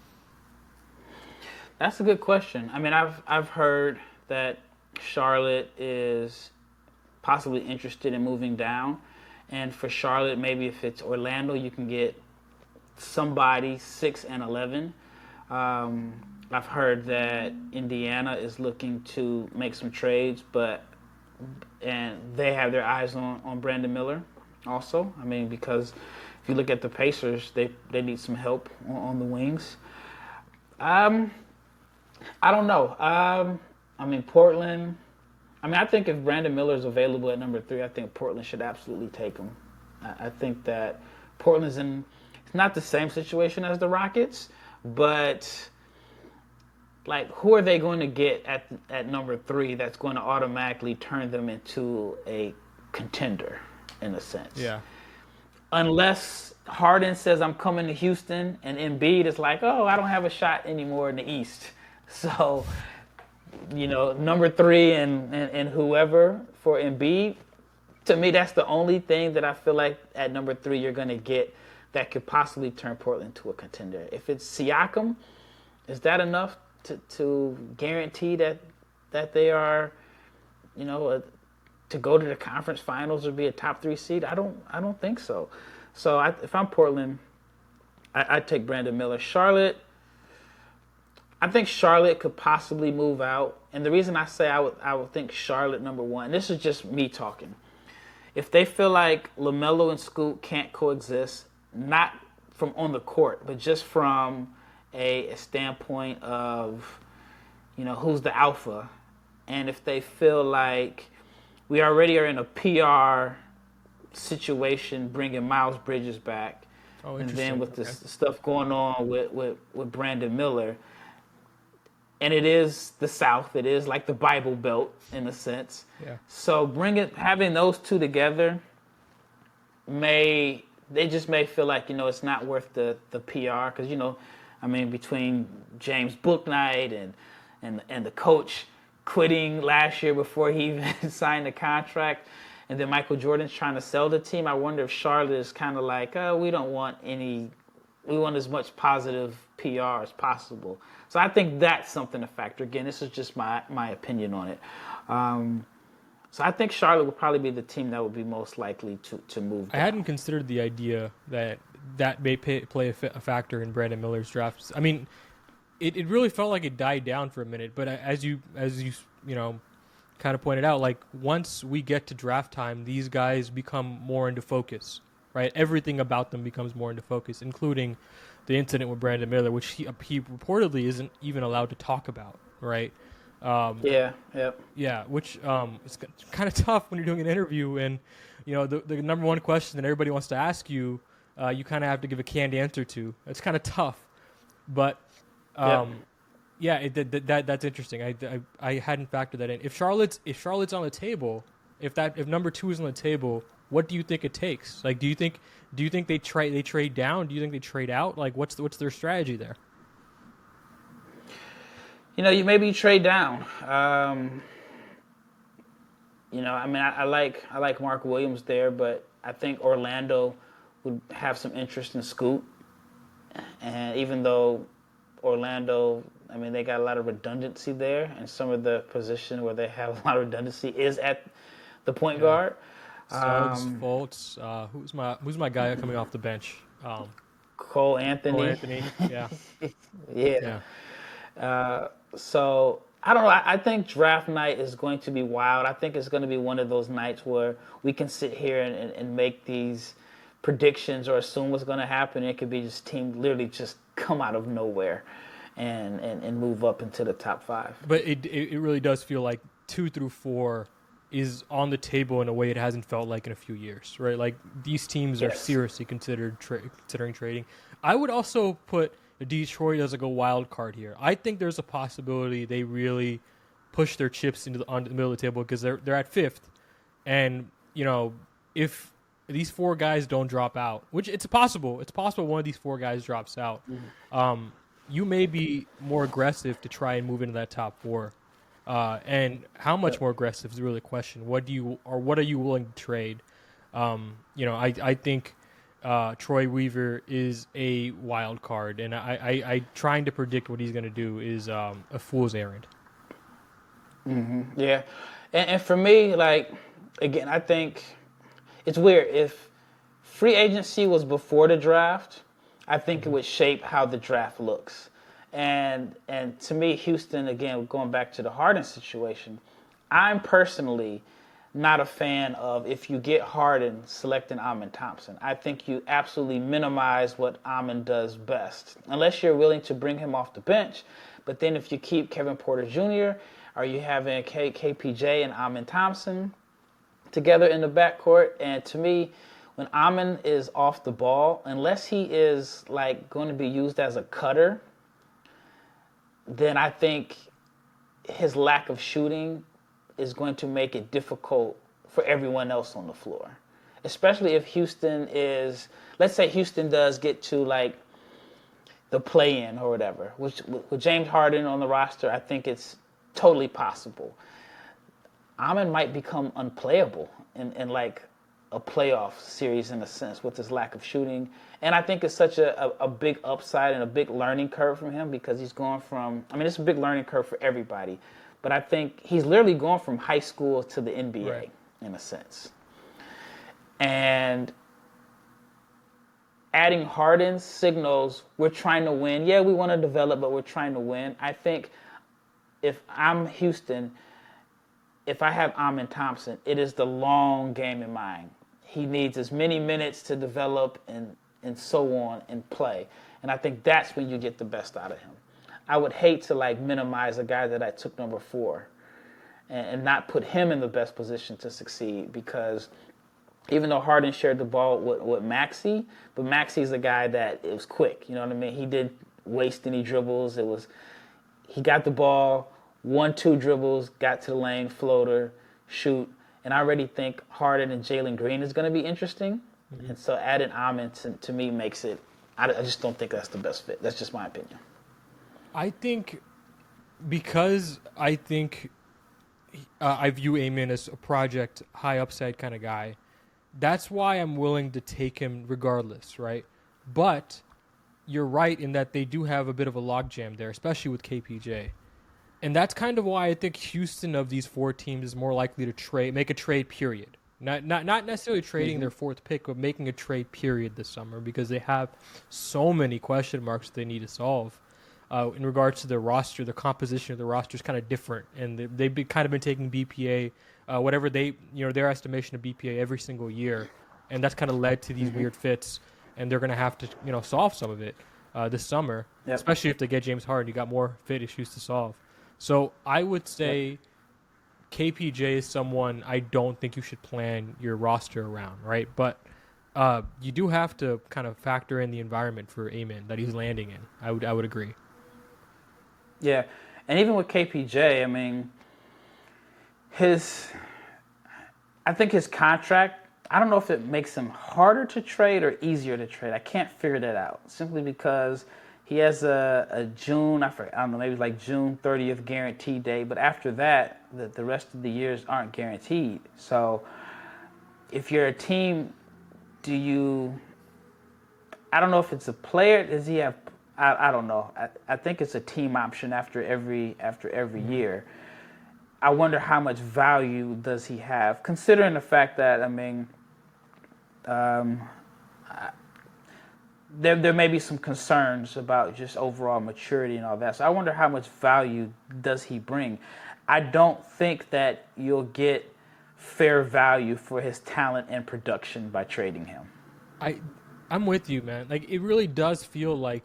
That's a good question. I mean, I've heard that Charlotte is possibly interested in moving down. And for Charlotte, maybe if it's Orlando, you can get somebody 6 and 11. I've heard that Indiana is looking to make some trades, and they have their eyes on Brandon Miller also. I mean, because if you look at the Pacers, they need some help on the wings. I don't know. I mean, Portland. I think if Brandon Miller is available at number 3, I think Portland should absolutely take him. I think that Portland's it's not the same situation as the Rockets, but who are they going to get at number 3 that's going to automatically turn them into a contender in a sense? Yeah. Unless Harden says, I'm coming to Houston, and Embiid is like, oh, I don't have a shot anymore in the East. So, number 3 and whoever for Embiid, to me, that's the only thing that I feel like at number 3 you're going to get that could possibly turn Portland into a contender. If it's Siakam, is that enough to guarantee that they are, to go to the conference finals or be a top 3 seed? I don't think so. So if I'm Portland, I'd take Brandon Miller. Charlotte, I think Charlotte could possibly move out. And the reason I say I would think Charlotte number 1, and this is just me talking. If they feel like LaMelo and Scoot can't coexist, not from on the court, but just from a standpoint of, who's the alpha. And if they feel like we already are in a PR situation bringing Miles Bridges back, and then with this stuff going on with Brandon Miller, and it is the South, it is like the Bible Belt in a sense. Yeah. So having those two together they just may feel like, it's not worth the PR, because, between James Bouknight and the coach quitting last year before he even signed the contract, and then Michael Jordan's trying to sell the team, I wonder if Charlotte is kind of like, we want as much positive PR as possible. So I think that's something to factor. Again, this is just my opinion on it. So I think Charlotte would probably be the team that would be most likely to move I down. hadn't considered the idea that may play a factor in Brandon Miller's draft. I mean, it really felt like it died down for a minute, but as you kind of pointed out, like once we get to draft time, these guys become more into focus, right? Everything about them becomes more into focus, including the incident with Brandon Miller, which he reportedly isn't even allowed to talk about, right? Yeah, yep. Yeah, which is kind of tough when you're doing an interview and the number one question that everybody wants to ask you, you kind of have to give a canned answer to. It's kind of tough, but yeah, that's interesting. I hadn't factored that in. If Charlotte's on the table, if number 2 is on the table, what do you think it takes? Like, do you think they trade down? Do you think they trade out? Like, what's their strategy there? You maybe trade down. I mean, I like Mark Williams there, but I think Orlando would have some interest in Scoot. And even though Orlando, I mean, they got a lot of redundancy there, and some of the position where they have a lot of redundancy is at the point guard. Suggs, Fultz, who's my guy coming off the bench? Cole Anthony. Yeah. Yeah. So I don't know. I think draft night is going to be wild. I think it's going to be one of those nights where we can sit here and make these predictions or assume what's going to happen. It could be just team literally just come out of nowhere and move up into the top 5. But it really does feel like 2 through 4 is on the table in a way it hasn't felt like in a few years, right? Like these teams are seriously considering trading. I would also put Detroit as like a wild card here. I think there's a possibility they really push their chips onto the middle of the table because they're at 5th, and if these 4 guys don't drop out, which it's possible one of these 4 guys drops out, you may be more aggressive to try and move into that top 4. And how much more aggressive is really the question. What are you willing to trade? I think Troy Weaver is a wild card, and I trying to predict what he's going to do is a fool's errand. Mm-hmm. Yeah, and for me, like again, I think it's weird. If free agency was before the draft, I think it would shape how the draft looks. And to me, Houston, again, going back to the Harden situation, I'm personally not a fan of, if you get Harden, selecting Amen Thompson. I think you absolutely minimize what Amen does best, unless you're willing to bring him off the bench. But then if you keep Kevin Porter Jr., are you having KPJ and Amen Thompson together in the backcourt? And to me, when Amen is off the ball, unless he is like going to be used as a cutter, then I think his lack of shooting is going to make it difficult for everyone else on the floor. Especially if Houston is, let's say Houston does get to like the play-in or whatever, which with James Harden on the roster, I think it's totally possible. Amen might become unplayable in like a playoff series in a sense with his lack of shooting. And I think it's such a big upside and a big learning curve from him because he's going from, I mean, it's a big learning curve for everybody. But I think he's literally going from high school to the NBA in a sense. And adding Harden signals we're trying to win. Yeah, we want to develop, but we're trying to win. I think if I'm Houston, if I have Amen Thompson, it is the long game in mind. He needs as many minutes to develop and so on and play. And I think that's when you get the best out of him. I would hate to like minimize a guy that I took number 4 and not put him in the best position to succeed, because even though Harden shared the ball with Maxey, but Maxey's a guy that it was quick. You know what I mean? He didn't waste any dribbles. He got the ball, 1-2 dribbles, got to the lane, floater, shoot. And I already think Harden and Jalen Green is going to be interesting. Mm-hmm. And so adding Amen to me makes it, I just don't think that's the best fit. That's just my opinion. I think because I think I view Amen as a project, high upside kind of guy, that's why I'm willing to take him regardless, right? But you're right in that they do have a bit of a logjam there, especially with KPJ. And that's kind of why I think Houston of these four teams is more likely to make a trade period. Not necessarily trading their fourth pick, but making a trade period this summer because they have so many question marks they need to solve. In regards to their roster, the composition of the roster is kind of different, and they've kind of been taking BPA, whatever their estimation of BPA every single year, and that's kind of led to these weird fits, and they're going to have to solve some of it this summer, especially if they get James Harden. You got more fit issues to solve. So I would say KPJ is someone I don't think you should plan your roster around, right? But you do have to kind of factor in the environment for Amen that he's landing in. I would agree. Yeah, and even with KPJ, I mean, I think his contract, I don't know if it makes him harder to trade or easier to trade. I can't figure that out, simply because he has a June, I don't know, maybe like June 30th guarantee date, but after that, the rest of the years aren't guaranteed. So if you're a team, I don't know if it's a player, does he have, I don't know. I think it's a team option after every year. I wonder how much value does he have, considering the fact that, I mean, there may be some concerns about just overall maturity and all that. So I wonder how much value does he bring. I don't think that you'll get fair value for his talent and production by trading him. I'm with you, man. Like, it really does feel like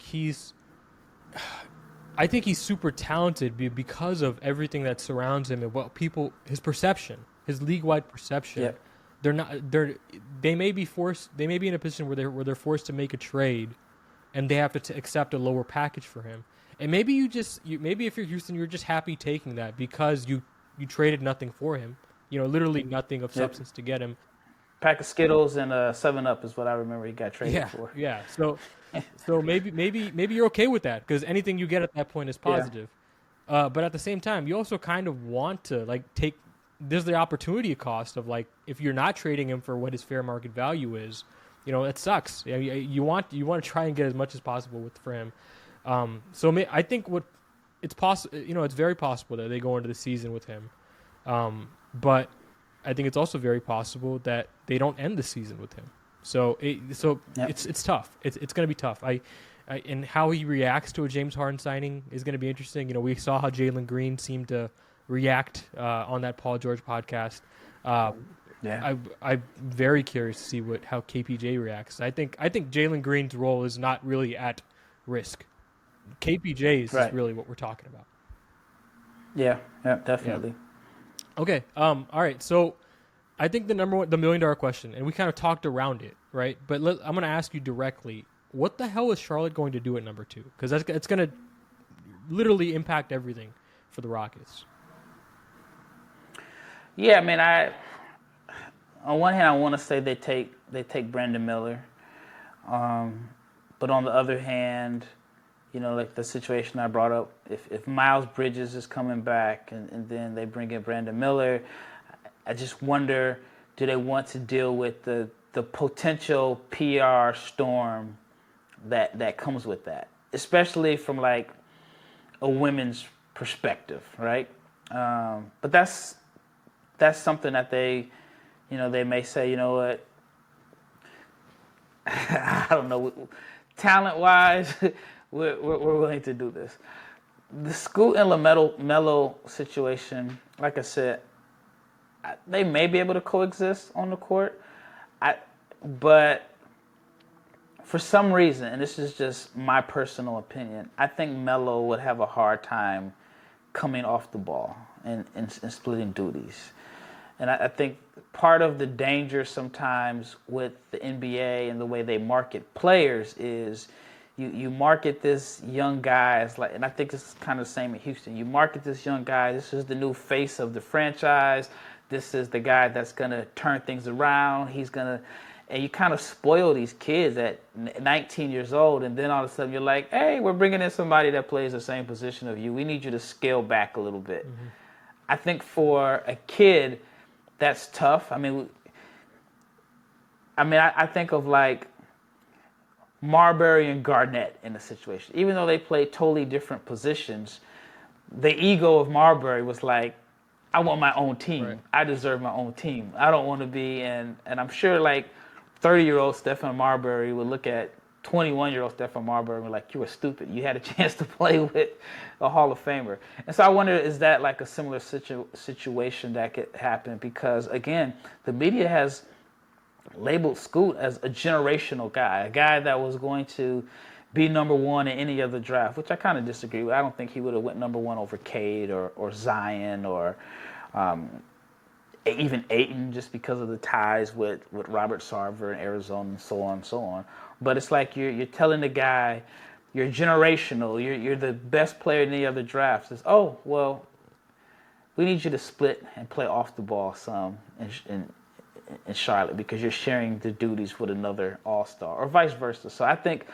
I think he's super talented because of everything that surrounds him and his perception, his league-wide perception. Yep. They may be in a position where they're forced to make a trade, and they have to accept a lower package for him. And maybe maybe if you're Houston, you're just happy taking that because you traded nothing for him. Literally nothing of substance to get him. Pack of Skittles and a 7-Up is what I remember he got traded for. Yeah. So maybe you're okay with that because anything you get at that point is positive. Yeah. But at the same time, you also kind of want to take. There's the opportunity cost of if you're not trading him for what his fair market value is, it sucks. You want to try and get as much as possible for him. I think it's possible. It's very possible that they go into the season with him. But I think it's also very possible that they don't end the season with him. So it's tough. It's going to be tough. And how he reacts to a James Harden signing is going to be interesting. We saw how Jalen Green seemed to react on that Paul George podcast. I'm very curious to see how KPJ reacts. I think Jalen Green's role is not really at risk. KPJ's is really what we're talking about. Yeah, definitely. Yeah. Okay. All right. So I think the $1 million question, and we kind of talked around it, right? But I'm going to ask you directly: what the hell is Charlotte going to do at number 2? Because it's going to literally impact everything for the Rockets. Yeah, I mean, on one hand, I want to say they take Brandon Miller, but on the other hand, like the situation I brought up, if Miles Bridges is coming back and then they bring in Brandon Miller, I just wonder, do they want to deal with the potential PR storm that comes with that, especially from a women's perspective, right? But that's something that they may say, you know what, I don't know, talent-wise, we're willing to do this. The Scoot and LaMelo situation, like I said, they may be able to coexist on the court, but for some reason, and this is just my personal opinion, I think Melo would have a hard time coming off the ball and splitting duties. And I think part of the danger sometimes with the NBA and the way they market players is you market this young guy as and I think this is kind of the same in Houston. You market this young guy, this is the new face of the franchise. This is the guy that's going to turn things around. And you kind of spoil these kids at 19 years old, and then all of a sudden you're like, hey, we're bringing in somebody that plays the same position of you. We need you to scale back a little bit. Mm-hmm. I think for a kid, that's tough. I think of Marbury and Garnett in the situation. Even though they play totally different positions, the ego of Marbury was like, I want my own team. Right. I deserve my own team. I don't want to be in, and I'm sure like 30-year-old Stephon Marbury would look at 21-year-old Stephon Marbury and be like, you were stupid. You had a chance to play with a Hall of Famer. And so I wonder, is that like a similar situation that could happen? Because again, the media has labeled Scoot as a generational guy, a guy that was going to be number one in any other draft, which I kind of disagree with. I don't think he would have went number one over Cade or Zion or even Ayton, just because of the ties with Robert Sarver in Arizona and so on and so on. But it's like you're telling the guy you're generational, you're the best player in any other draft. Says, oh, well, we need you to split and play off the ball some in Charlotte because you're sharing the duties with another all-star, or vice versa. So I think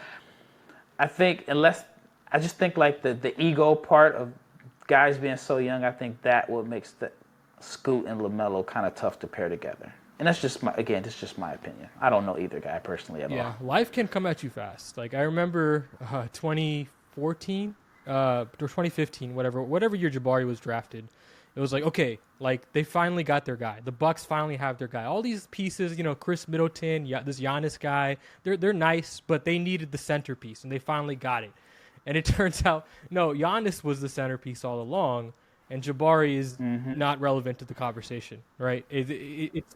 unless I just think like the ego part of guys being so young, I think that what makes the Scoot and LaMelo kind of tough to pair together. And that's just my opinion. I don't know either guy personally at all. Yeah, life can come at you fast. Like I remember 2014 or 2015, whatever year Jabari was drafted. It was like, okay, like they finally got their guy. The Bucks finally have their guy. All these pieces, Chris Middleton, this Giannis guy, they're nice, but they needed the centerpiece, and they finally got it. And it turns out, no, Giannis was the centerpiece all along, and Jabari is not relevant to the conversation, right? It's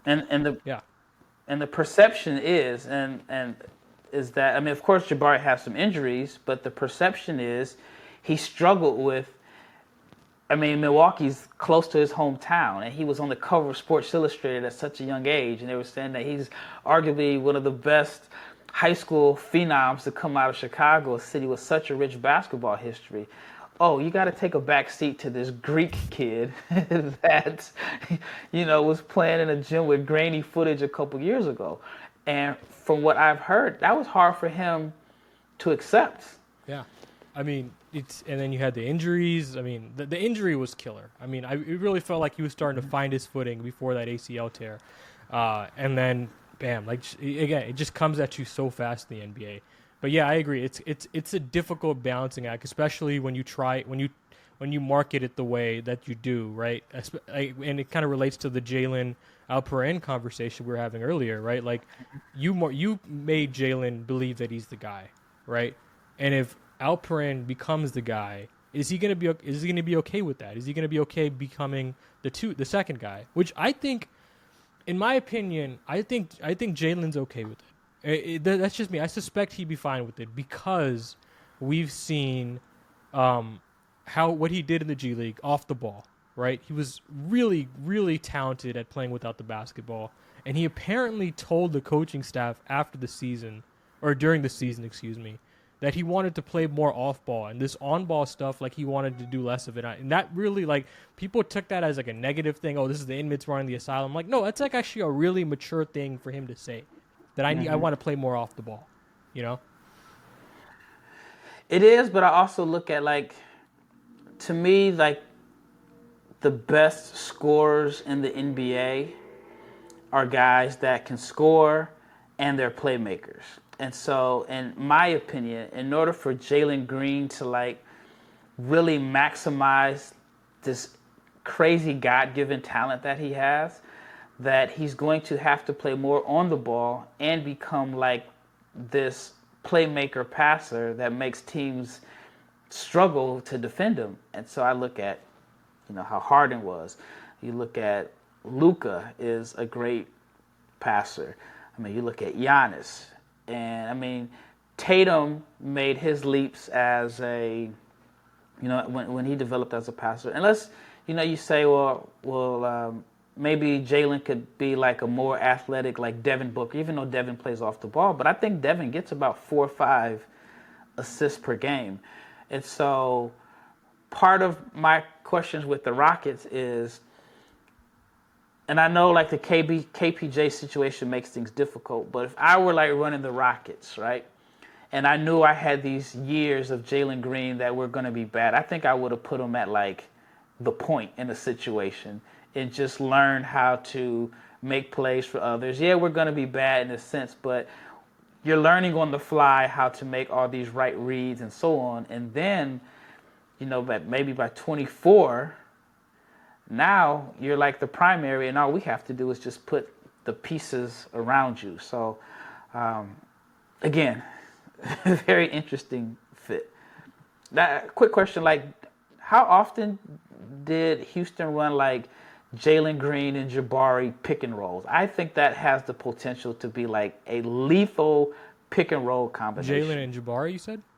And the perception is that, I mean, of course Jabari has some injuries, but the perception is he struggled with. I mean, Milwaukee's close to his hometown, and he was on the cover of Sports Illustrated at such a young age, and they were saying that he's arguably one of the best high school phenoms to come out of Chicago, a city with such a rich basketball history. Oh, you got to take a back seat to this Greek kid that, was playing in a gym with grainy footage a couple years ago. And from what I've heard, that was hard for him to accept. Yeah. I mean, and then you had the injuries. I mean, the injury was killer. I mean, it really felt like he was starting to find his footing before that ACL tear. And then, bam, like, again, it just comes at you so fast in the NBA. But yeah, I agree. It's a difficult balancing act, especially when you market it the way that you do, right? And it kind of relates to the Jalen Alperen conversation we were having earlier, right? Like you made Jalen believe that he's the guy, right? And if Alperen becomes the guy, is he going to be okay with that? Is he going to be okay becoming the second guy? Which I think, in my opinion, I think Jalen's okay with it. That's just me. I suspect he'd be fine with it because we've seen what he did in the G League off the ball, right? He was really, really talented at playing without the basketball, and he apparently told the coaching staff after the season, or during the season, excuse me, that he wanted to play more off ball, and this on ball stuff, like he wanted to do less of it. And that really, like, people took that as like a negative thing. Oh, this is the inmates running the asylum. Like, no, that's like actually a really mature thing for him to say. That I want to play more off the ball, It is, but I also look at, like, to me, like, the best scorers in the NBA are guys that can score and they're playmakers. And so, in my opinion, in order for Jalen Green to, like, really maximize this crazy God-given talent that he has, that he's going to have to play more on the ball and become like this playmaker passer that makes teams struggle to defend him. And so I look at, how Harden was. You look at Luka is a great passer. I mean, you look at Giannis. And, I mean, Tatum made his leaps as a, when he developed as a passer. Unless, you say, maybe Jalen could be like a more athletic, like Devin Booker, even though Devin plays off the ball. But I think Devin gets about 4 or 5 assists per game. And so part of my questions with the Rockets is, and I know like the KPJ situation makes things difficult, but if I were like running the Rockets, right, and I knew I had these years of Jalen Green that were going to be bad, I think I would have put him at like the point in the situation and just learn how to make plays for others. Yeah, we're going to be bad in a sense, but you're learning on the fly how to make all these right reads and so on. And then but maybe by 24, now you're like the primary, and all we have to do is just put the pieces around you. So, again, very interesting fit. That quick question, like, how often did Houston run like Jalen Green and Jabari pick and rolls? I think that has the potential to be like a lethal pick and roll combination. Jalen and Jabari, you said?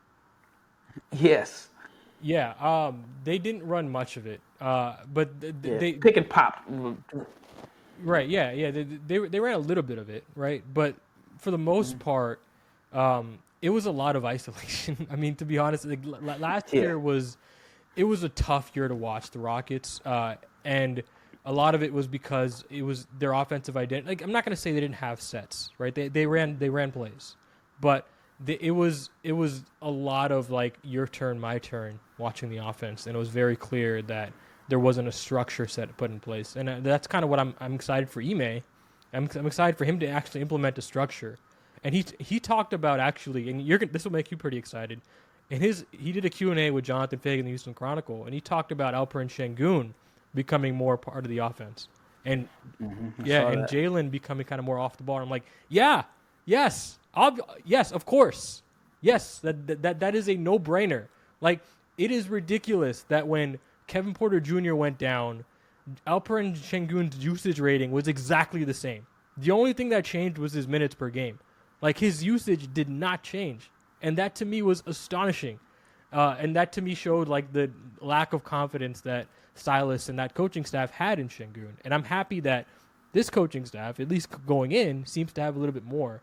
Yes. Yeah, they didn't run much of it, but they pick and pop. Right, yeah, they ran a little bit of it, right? But for the most part, it was a lot of isolation. I mean, to be honest, like, last year was a tough year to watch the Rockets, and a lot of it was because it was their offensive identity. Like, I'm not going to say they didn't have sets, right? They ran plays, but it was a lot of like your turn, my turn, watching the offense, and it was very clear that there wasn't a structure set put in place, and that's kind of what I'm excited for Ime. I'm excited for him to actually implement a structure, and he talked about actually, and this will make you pretty excited. He did a Q&A with Jonathan Fig in the Houston Chronicle, and he talked about Alperen Şengün becoming more part of the offense, and Jalen becoming kind of more off the ball. I'm like, yes, of course, yes, that is a no-brainer. Like, it is ridiculous that when Kevin Porter Jr. went down, Alperen Şengün's usage rating was exactly the same. The only thing that changed was his minutes per game. Like, his usage did not change. And that to me was astonishing. And that to me showed like the lack of confidence that Silas and that coaching staff had in Şengün. And I'm happy that this coaching staff, at least going in, seems to have a little bit more.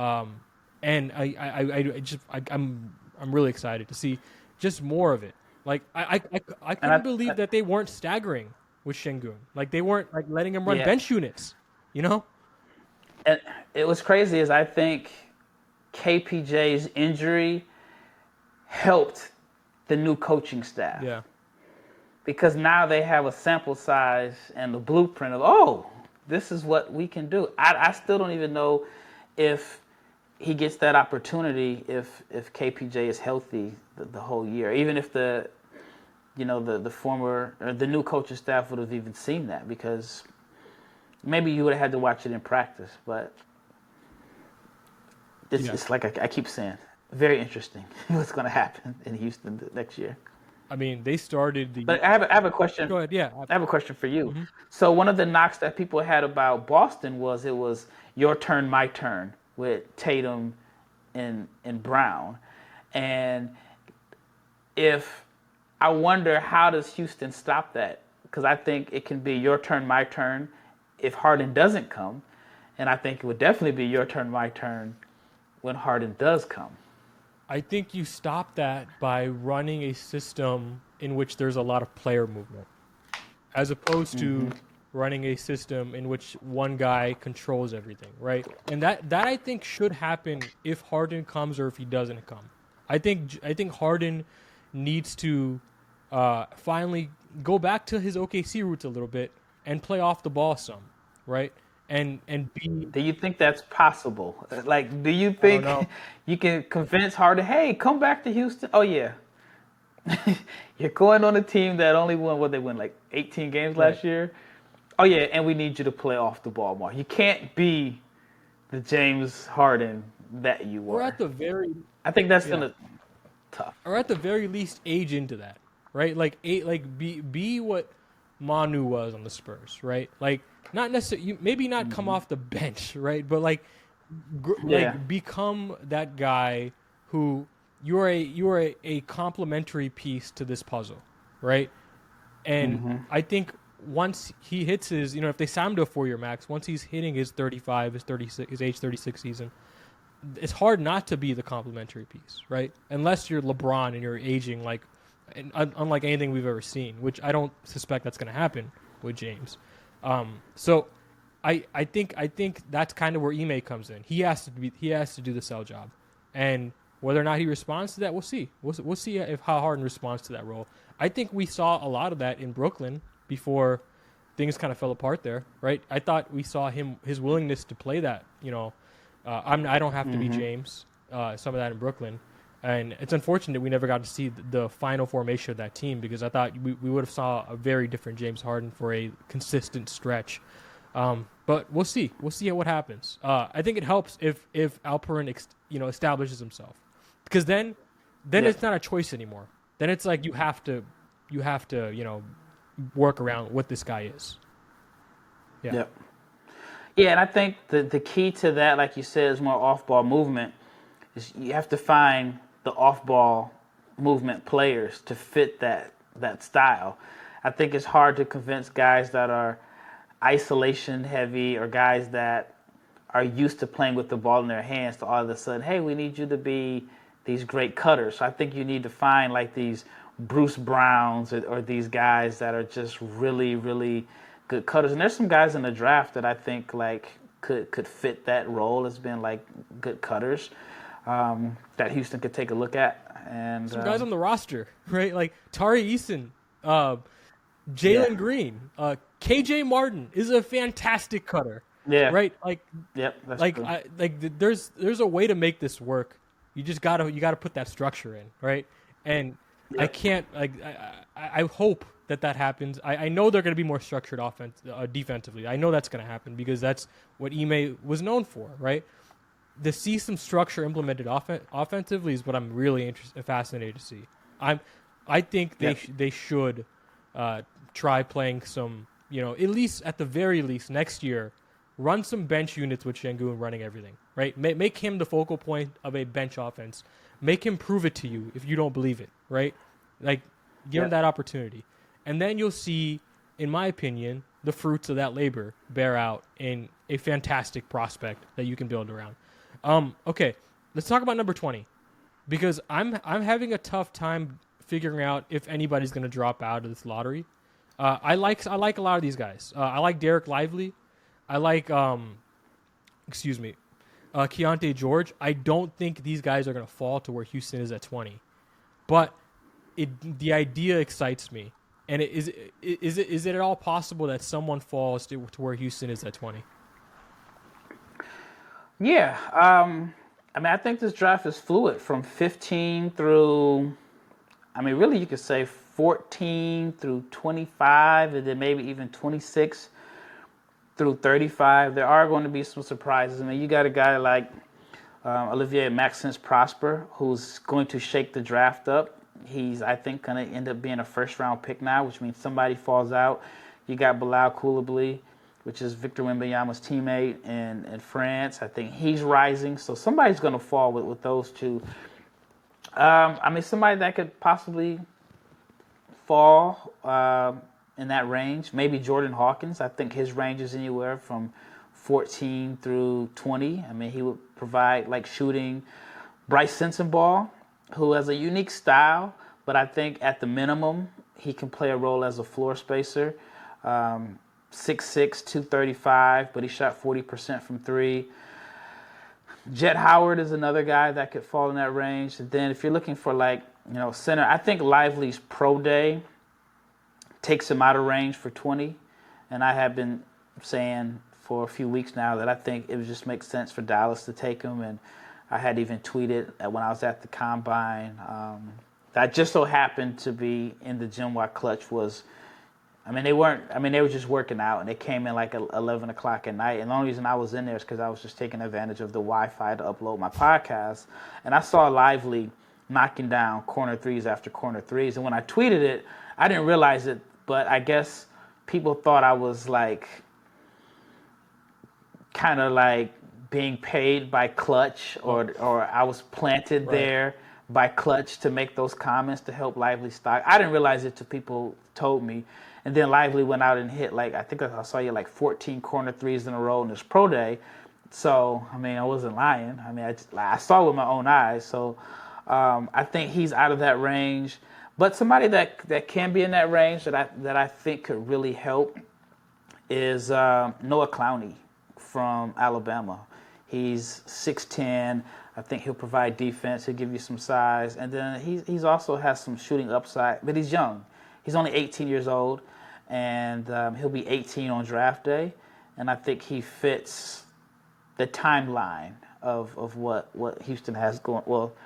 And I'm really excited to see just more of it. Like, I couldn't believe that they weren't staggering with Şengün. Like, they weren't like letting him run bench units, you know? And it was crazy is I think KPJ's injury helped the new coaching staff. Yeah. Because now they have a sample size and the blueprint of, this is what we can do. I still don't even know if he gets that opportunity if KPJ is healthy the whole year. Even if the former or the new coaching staff would have even seen that, because maybe you would have had to watch it in practice. But it's like I keep saying, very interesting what's going to happen in Houston next year. I mean, they started the... But I have a question. Go ahead, yeah. I have a question for you. Mm-hmm. So one of the knocks that people had about Boston was it was your turn, my turn with Tatum and Brown. And I wonder, how does Houston stop that? Because I think it can be your turn, my turn if Harden doesn't come. And I think it would definitely be your turn, my turn when Harden does come. I think you stop that by running a system in which there's a lot of player movement, as opposed to running a system in which one guy controls everything, right? And that I think should happen if Harden comes or if he doesn't come. I think Harden needs to finally go back to his OKC roots a little bit and play off the ball some, right? And be. Do you think that's possible? Like, do you think you can convince Harden, hey, come back to Houston? Oh, yeah. You're going on a team that only won, what they win, like 18 games last year? Oh, yeah, and we need you to play off the ball more. You can't be the James Harden that you were. Or at the very... I think that's going to tough. Or at the very least, age into that, right? Like, be what Manu was on the Spurs, right? Like, not necessarily, maybe not come off the bench, right? But like become that guy who you're a complementary piece to this puzzle, right? And I think once he hits his, if they sign him to a 4-year max, once he's hitting his 35, his age 36 season, it's hard not to be the complementary piece, right? Unless you're LeBron and you're aging like, unlike anything we've ever seen, which I don't suspect that's going to happen with James. So I think that's kind of where Ime comes in. He has to do the sell job, and whether or not he responds to that, we'll see. We'll see how Harden responds to that role. I think we saw a lot of that in Brooklyn before things kind of fell apart there, right? I thought we saw his willingness to play that. I don't have to be James. Some of that in Brooklyn. And it's unfortunate we never got to see the final formation of that team because I thought we would have saw a very different James Harden for a consistent stretch. But we'll see. We'll see what happens. I think it helps if Alperen establishes himself, because then it's not a choice anymore. Then it's like you have to work around what this guy is. Yeah. Yep. Yeah, and I think the key to that, like you said, is more off-ball movement. Is you have to find the off-ball movement players to fit that style. I think it's hard to convince guys that are isolation heavy or guys that are used to playing with the ball in their hands to all of a sudden, hey, we need you to be these great cutters. So I think you need to find like these Bruce Browns or these guys that are just really, really good cutters. And there's some guys in the draft that I think like could fit that role as being like good cutters that Houston could take a look at. And some guys on the roster, right? Like Tari Eason, Jalen Green, KJ Martin is a fantastic cutter. Yeah. Right. Like. Yep. That's like true. There's a way to make this work. You just gotta put that structure in, right? And Yep. I can't I hope that happens. I know they're going to be more structured defensively. I know that's going to happen because that's what Ime was known for, right? To see some structure implemented offensively is what I'm really fascinated to see. I think they should try playing some, at least at the very least next year, run some bench units with Şengün running everything, right? Make him the focal point of a bench offense. Make him prove it to you if you don't believe it, right? Like, give him that opportunity. And then you'll see, in my opinion, the fruits of that labor bear out in a fantastic prospect that you can build around. Okay, let's talk about number 20, because I'm having a tough time figuring out if anybody's going to drop out of this lottery. I like a lot of these guys. I like Derek Lively. I like Keontae George. I don't think these guys are going to fall to where Houston is at 20, but the idea excites me. And is it at all possible that someone falls to where Houston is at 20? Yeah. I think this draft is fluid from 15 through, really you could say 14 through 25, and then maybe even 26 through 35. There are going to be some surprises. You got a guy like Olivier Maxence Prosper, who's going to shake the draft up. He's, I think, going to end up being a first-round pick now, which means somebody falls out. You got Bilal Coulibaly, which is Victor Wembanyama's teammate in France. I think he's rising. So somebody's going to fall with those two. Somebody that could possibly fall in that range, maybe Jordan Hawkins. I think his range is anywhere from 14 through 20. He would provide like shooting. Bryce Sensabaugh, who has a unique style, but I think at the minimum he can play a role as a floor spacer. 6'6", 235, but he shot 40% from three. Jet Howard is another guy that could fall in that range. And then if you're looking for center, I think Lively's pro day takes him out of range for 20. And I have been saying for a few weeks now that I think it would just make sense for Dallas to take him. And I had even tweeted when I was at the Combine that just so happened to be in the gym while Clutch was. They were just working out, and they came in like 11 o'clock at night. And the only reason I was in there is because I was just taking advantage of the Wi-Fi to upload my podcast. And I saw Lively knocking down corner threes after corner threes. And when I tweeted it, I didn't realize it, but I guess people thought I was kind of being paid by Clutch, or I was planted there by Clutch to make those comments to help Lively stock. I didn't realize it till people told me. And then Lively went out and hit I think I saw you 14 corner threes in a row in this pro day. So, I wasn't lying. I saw it with my own eyes. So, I think he's out of that range. But somebody that can be in that range that I think could really help is Noah Clowney from Alabama. He's 6'10". I think he'll provide defense. He'll give you some size. And then he's also has some shooting upside. But he's young. He's only 18 years old. And he'll be 18 on draft day. And I think he fits the timeline of what Houston has going. Well,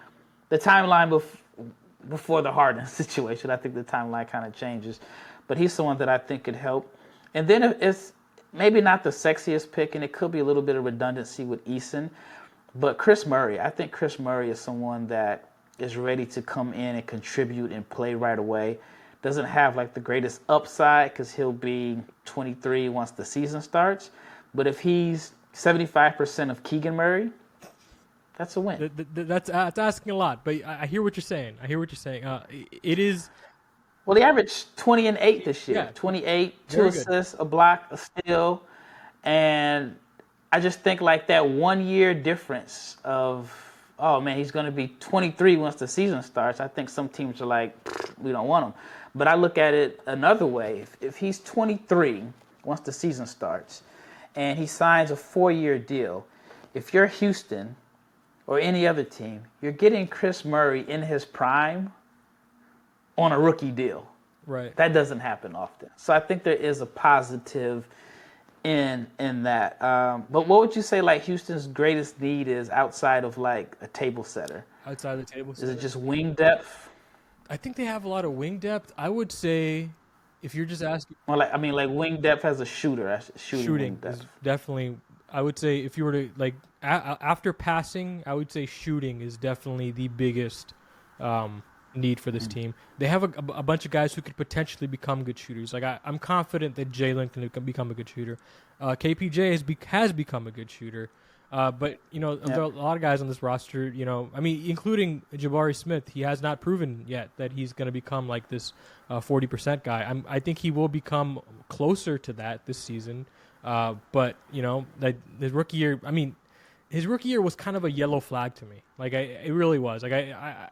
the timeline before the Harden situation. I think the timeline kind of changes, but he's someone that I think could help. And then it's maybe not the sexiest pick, and it could be a little bit of redundancy with Eason, but Chris Murray. I think Chris Murray is someone that is ready to come in and contribute and play right away. Doesn't have like the greatest upside because he'll be 23 once the season starts. But if he's 75% of Keegan Murray, that's a win. That's asking a lot, but I hear what you're saying. It is. Well, he averaged 20 and 8 this year. Yeah. 28, 2 Very assists, a block, a steal. And I just think like that 1 year difference of, oh man, he's going to be 23 once the season starts. I think some teams are like, we don't want him. But I look at it another way. If he's 23 once the season starts and he signs a 4-year deal, if you're Houston or any other team, you're getting Chris Murray in his prime on a rookie deal. Right. That doesn't happen often. So I think there is a positive in that. But what would you say like Houston's greatest need is outside of like a table setter? Outside the table Is it just wing depth? I think they have a lot of wing depth. I would say, if you're just asking, Or like wing depth as a shooter, shooting wing is depth. definitely. I would say if you were to like after passing, I would say shooting is definitely the biggest need for this team. They have a bunch of guys who could potentially become good shooters. Like I'm confident that Jalen can become a good shooter. KPJ has become a good shooter. But, there are a lot of guys on this roster, including Jabari Smith. He has not proven yet that he's going to become like this 40% guy. I think he will become closer to that this season. But, that his rookie year was kind of a yellow flag to me. Like, it really was. Like,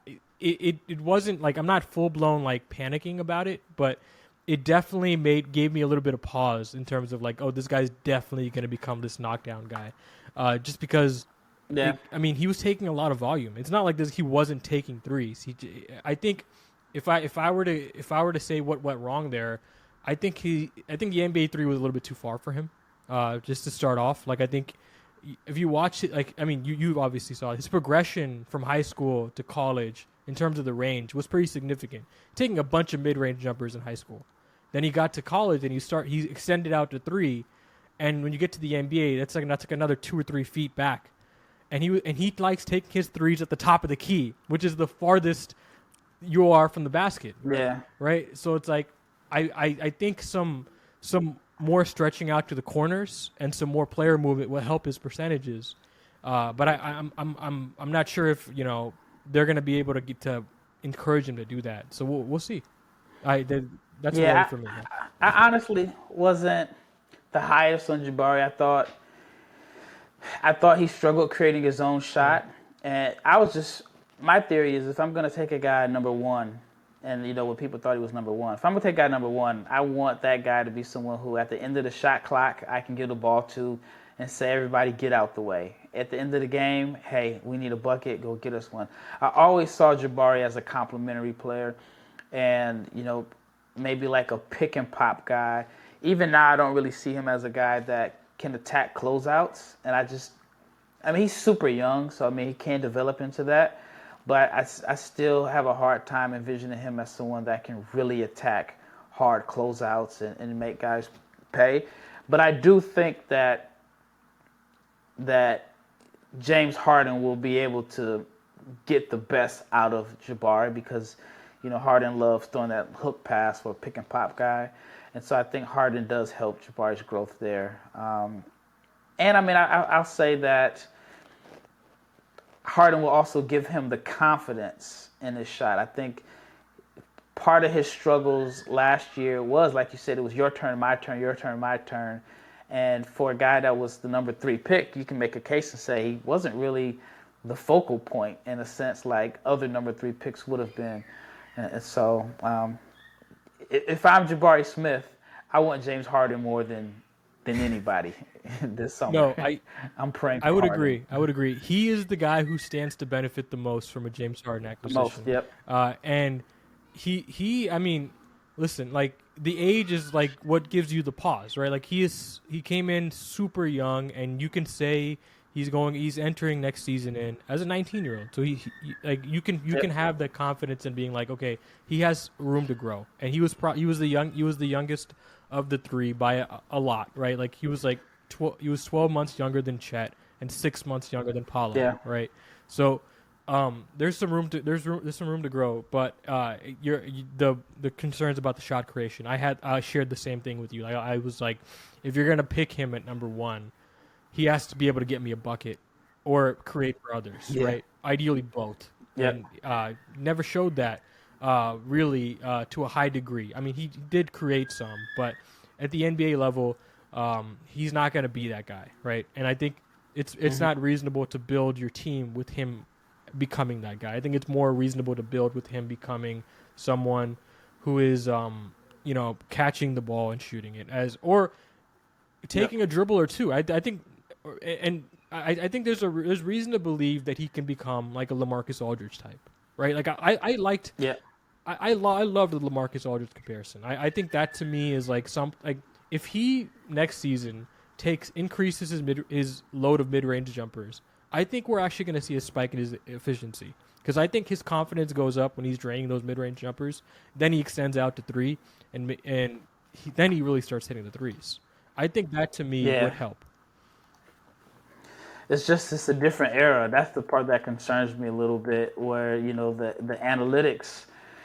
it wasn't like I'm not full blown like panicking about it, but it definitely gave me a little bit of pause in terms of like, oh, this guy's definitely going to become this knockdown guy. Just because, he was taking a lot of volume. It's not like this; he wasn't taking threes. I think, if I were to say what went wrong there, I think the NBA three was a little bit too far for him. Just to start off, like I think if you watch it, you obviously saw his progression from high school to college in terms of the range was pretty significant. Taking a bunch of mid-range jumpers in high school, then he got to college and he extended out to 3. And when you get to the NBA, that's like another 2 or 3 feet back, and he likes taking his threes at the top of the key, which is the farthest you are from the basket. Yeah. Right. So it's like I think some more stretching out to the corners and some more player movement will help his percentages. But I'm not sure if they're going to be able to encourage him to do that. So we'll see. That's worry for me. I honestly wasn't the highest on Jabari. I thought he struggled creating his own shot, and my theory is if I'm going to take a guy number 1, and when people thought he was number 1, if I'm going to take a guy number 1, I want that guy to be someone who at the end of the shot clock I can give the ball to and say, everybody get out the way. At the end of the game, hey, we need a bucket, go get us one. I always saw Jabari as a complimentary player and, maybe like a pick and pop guy. Even now, I don't really see him as a guy that can attack closeouts. And he's super young, so he can develop into that. But I still have a hard time envisioning him as someone that can really attack hard closeouts and make guys pay. But I do think that James Harden will be able to get the best out of Jabari because, Harden loves throwing that hook pass for a pick and pop guy. And so I think Harden does help Jabari's growth there. And I'll say that Harden will also give him the confidence in his shot. I think part of his struggles last year was, like you said, it was your turn, my turn, your turn, my turn. And for a guy that was the number 3 pick, you can make a case and say he wasn't really the focal point in a sense like other number 3 picks would have been. And so if I'm Jabari Smith, I want James Harden more than anybody this summer. No, I'm praying for I would Harden. agree. He is the guy who stands to benefit the most from a James Harden acquisition. Most, yep. And he listen, like the age is like what gives you the pause, right? Like he came in super young, and you can say He's entering next season in as a 19-year-old. So like you can have that confidence in being like, okay, he has room to grow. And he was the youngest of the three by a lot, right? Like he was like 12 months younger than Chet and 6 months younger than Paolo, Yeah. right? So there's some room to grow, but the concerns about the shot creation. I shared the same thing with you. I was like, if you're gonna pick him at number one, he has to be able to get me a bucket or create for others, right? Ideally both. Yep. And never showed that really to a high degree. I mean, he did create some, but at the NBA level, he's not going to be that guy, right? And I think it's not reasonable to build your team with him becoming that guy. I think it's more reasonable to build with him becoming someone who is, catching the ball and shooting it or taking a dribble or two. I think. And I think there's reason to believe that he can become like a LaMarcus Aldridge type, right? Like I liked, I loved the LaMarcus Aldridge comparison. I think that to me is like if he next season increases his load of mid-range jumpers, I think we're actually going to see a spike in his efficiency because I think his confidence goes up when he's draining those mid-range jumpers. Then he extends out to three, then he really starts hitting the threes. I think that to me would help. It's a different era. That's the part that concerns me a little bit, where the analytics,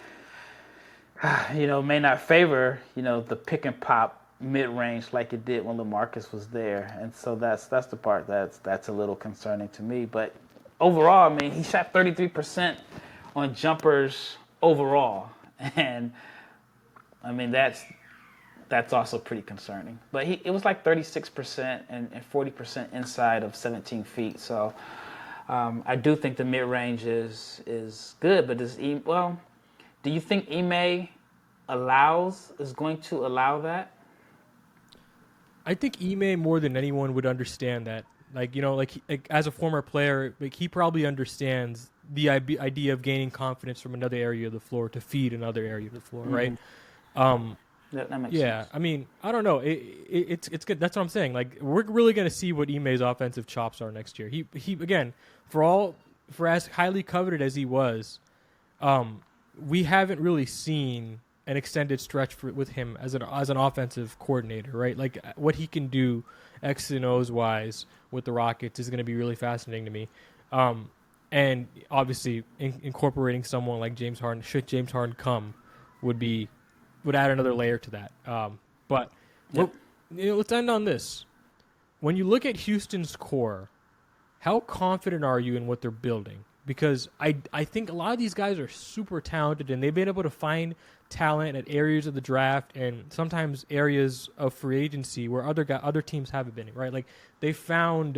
may not favor the pick and pop mid range like it did when LaMarcus was there, and so that's the part that's a little concerning to me. But overall, I mean, he shot 33% on jumpers overall, and I mean that's also pretty concerning. But it was like 36% and 40% inside of 17 feet. So I do think the mid-range is good. But do you think Ime is going to allow that? I think Ime more than anyone would understand that. Like as a former player, like he probably understands the idea of gaining confidence from another area of the floor to feed another area of the floor, right? That makes sense. I mean, I don't know. It's good. That's what I'm saying. Like, we're really going to see what Ime's offensive chops are next year. He again, for as highly coveted as he was, we haven't really seen an extended stretch with him as an offensive coordinator, right? Like what he can do X and O's wise with the Rockets is going to be really fascinating to me. And obviously incorporating someone like James Harden, should James Harden come, would add another layer to that. But let's end on this. When you look at Houston's core, how confident are you in what they're building? Because I think a lot of these guys are super talented, and they've been able to find talent at areas of the draft and sometimes areas of free agency where other teams haven't been, right? Like they found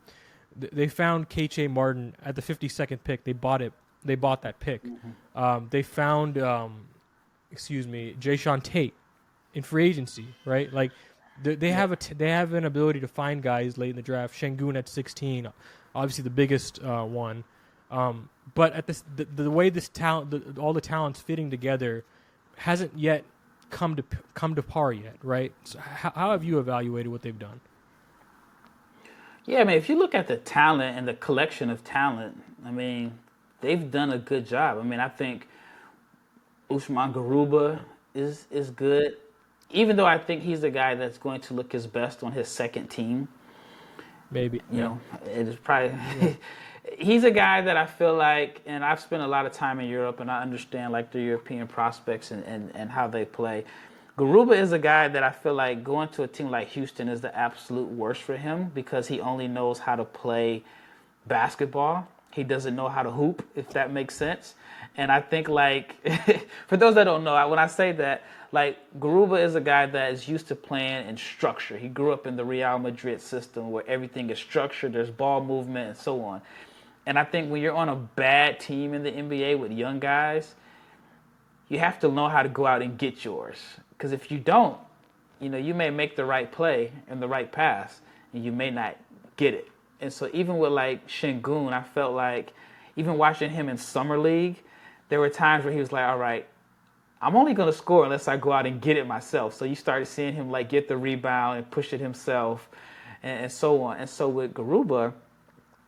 KJ Martin at the 52nd pick. They bought that pick. They found Jayshawn Tate in free agency, right? Like they have an ability to find guys late in the draft. Şengün at 16, obviously the biggest one. But at the way this talent, all the talents fitting together, hasn't yet come to par yet, right? So how have you evaluated what they've done? Yeah, I mean, if you look at the talent and the collection of talent, I mean, they've done a good job. I mean, I think Usman Garuba is good, even though I think he's the guy that's going to look his best on his second team. Maybe. It is probably... He's a guy that I feel like, and I've spent a lot of time in Europe, and I understand like the European prospects and how they play. Garuba is a guy that I feel like going to a team like Houston is the absolute worst for him because he only knows how to play basketball. He doesn't know how to hoop, if that makes sense. And I think like, for those that don't know, when I say that, like Garuba is a guy that is used to playing in structure. He grew up in the Real Madrid system where everything is structured, there's ball movement and so on. And I think when you're on a bad team in the NBA with young guys, you have to know how to go out and get yours. Because if you don't, you may make the right play and the right pass, and you may not get it. And so even with like Şengün, I felt like even watching him in Summer League, there were times where he was like, all right, I'm only going to score unless I go out and get it myself. So you started seeing him like get the rebound and push it himself and so on. And so with Garuba,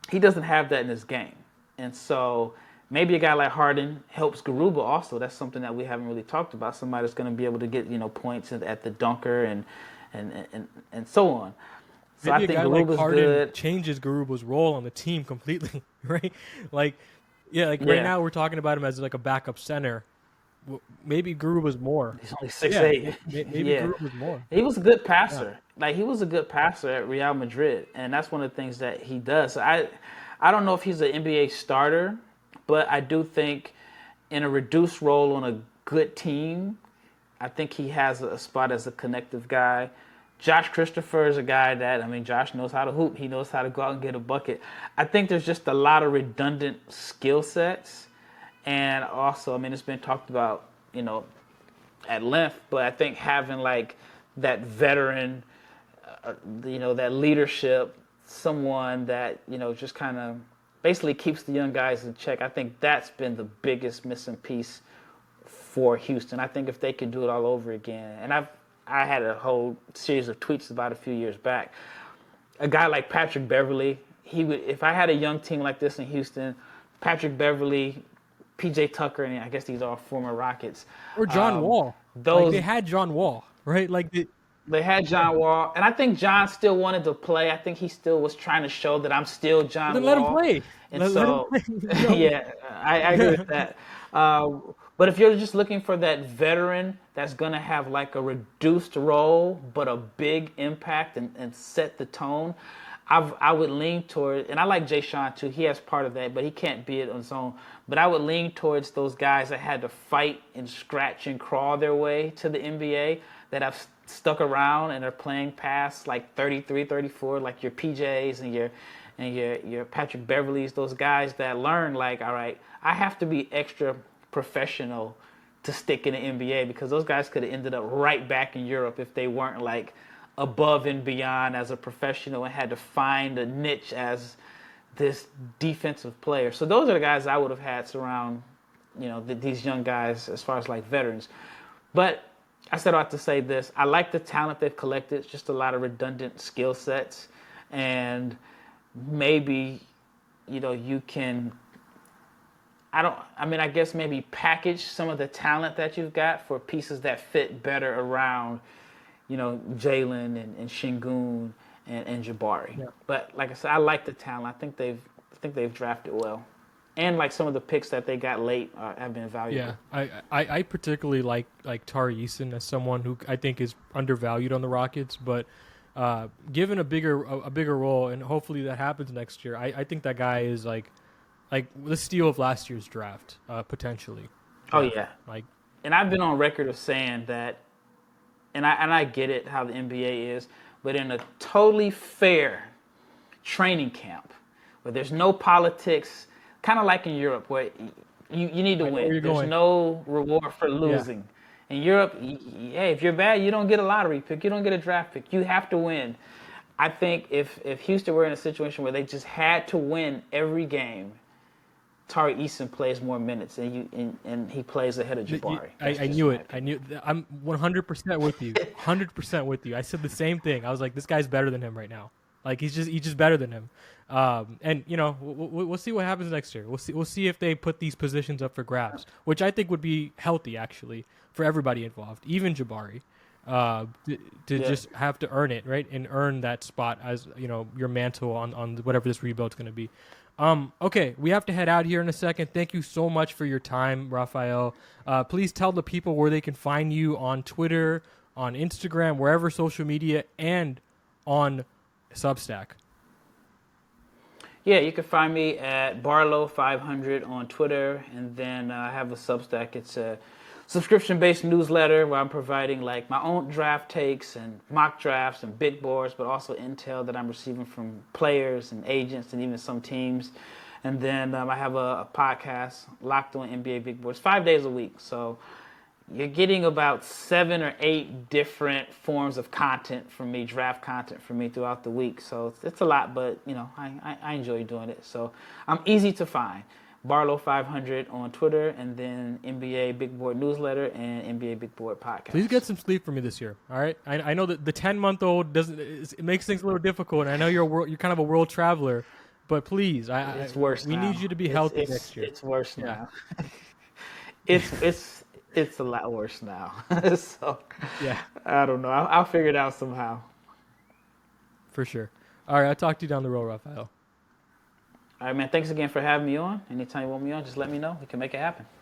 he doesn't have that in his game. And so maybe a guy like Harden helps Garuba also. That's something that we haven't really talked about. Somebody that's going to be able to get, points at the dunker and so on. So Maybe I think a guy like Garuba's Harden good. changes Garuba's role on the team completely, right? Like, right now we're talking about him as like a backup center. Maybe Garuba's more. He's only 6'8". Maybe Garuba's more. He was a good passer. Yeah. Like, he was a good passer at Real Madrid, and that's one of the things that he does. So I don't know if he's an NBA starter, but I do think in a reduced role on a good team, I think he has a spot as a connective guy. Josh Christopher is a guy that, Josh knows how to hoop. He knows how to go out and get a bucket. I think there's just a lot of redundant skill sets. And also, it's been talked about, at length, but I think having like that veteran, that leadership, someone that, just kind of basically keeps the young guys in check. I think that's been the biggest missing piece for Houston. I think if they could do it all over again, and I had a whole series of tweets about a few years back. A guy like Patrick Beverley, he would, if I had a young team like this in Houston, Patrick Beverley, PJ Tucker, and I guess these are all former Rockets. Or John Wall. They had John Wall, right? They had John Wall, and I think John still wanted to play. I think he still was trying to show that I'm still John Wall. Let him play. And so, yeah, I agree with that. But if you're just looking for that veteran that's going to have like a reduced role but a big impact and set the tone, I would lean toward, and I like Jay Sean too. He has part of that, but he can't be it on his own. But I would lean towards those guys that had to fight and scratch and crawl their way to the NBA, that have stuck around and are playing past like 33, 34, like your PJs and your Patrick Beverleys, those guys that learn like, all right, I have to be extra professional to stick in the NBA, because those guys could have ended up right back in Europe if they weren't like above and beyond as a professional and had to find a niche as this defensive player. So those are the guys I would have had surround, these young guys as far as like veterans. But I said I have to say this. I like the talent they've collected. It's just a lot of redundant skill sets. And maybe, you can, I guess maybe package some of the talent that you've got for pieces that fit better around, Jalen and Şengün and Jabari. Yeah. But like I said, I like the talent. I think they've drafted well. And like some of the picks that they got late have been valuable. Yeah, I particularly like Tari Eason as someone who I think is undervalued on the Rockets, but given a bigger role, and hopefully that happens next year. I think that guy is like the steal of last year's draft, potentially. Oh yeah. And I've been on record of saying that, and I get it how the NBA is, but in a totally fair training camp where there's no politics, kind of like in Europe where you need to win. There's no reward for losing. Yeah. In Europe, if you're bad, you don't get a lottery pick. You don't get a draft pick. You have to win. I think if Houston were in a situation where they just had to win every game, Tari Eason plays more minutes and he plays ahead of Jabari. I knew it. I'm 100% with you. 100% with you. I said the same thing. I was like, this guy's better than him right now. Like he's just better than him. And we'll see what happens next year. We'll see if they put these positions up for grabs, which I think would be healthy actually for everybody involved, even Jabari. Just have to earn it, right? And earn that spot as, your mantle on whatever this rebuild's going to be. Okay, we have to head out here in a second. Thank you so much for your time, Rafael. Please tell the people where they can find you on Twitter, on Instagram, wherever social media, and on Substack. Yeah, you can find me at Barlow500 on Twitter, and then I have a Substack. It's a subscription-based newsletter where I'm providing like my own draft takes and mock drafts and big boards, but also intel that I'm receiving from players and agents and even some teams. And then I have a podcast, Locked On NBA Big Boards, 5 days a week. So you're getting about 7 or 8 different forms of content from me, draft content from me throughout the week. So it's a lot, but I enjoy doing it. So I'm easy to find. Barlow500 on Twitter, and then NBA Big Board newsletter and NBA Big Board podcast. Please get some sleep for me this year, all right? I know that the 10-month-old it makes things a little difficult, and I know you're kind of a world traveler, But please, It's worse. we now. need you to be healthy It's, next year. It's worse Yeah. now. It's a lot worse now. So Yeah, I don't know. I'll figure it out somehow. for sure. All right, I'll talk to you down the road, Rafael. All right, man. Thanks again for having me on. Anytime you want me on, just let me know. We can make it happen.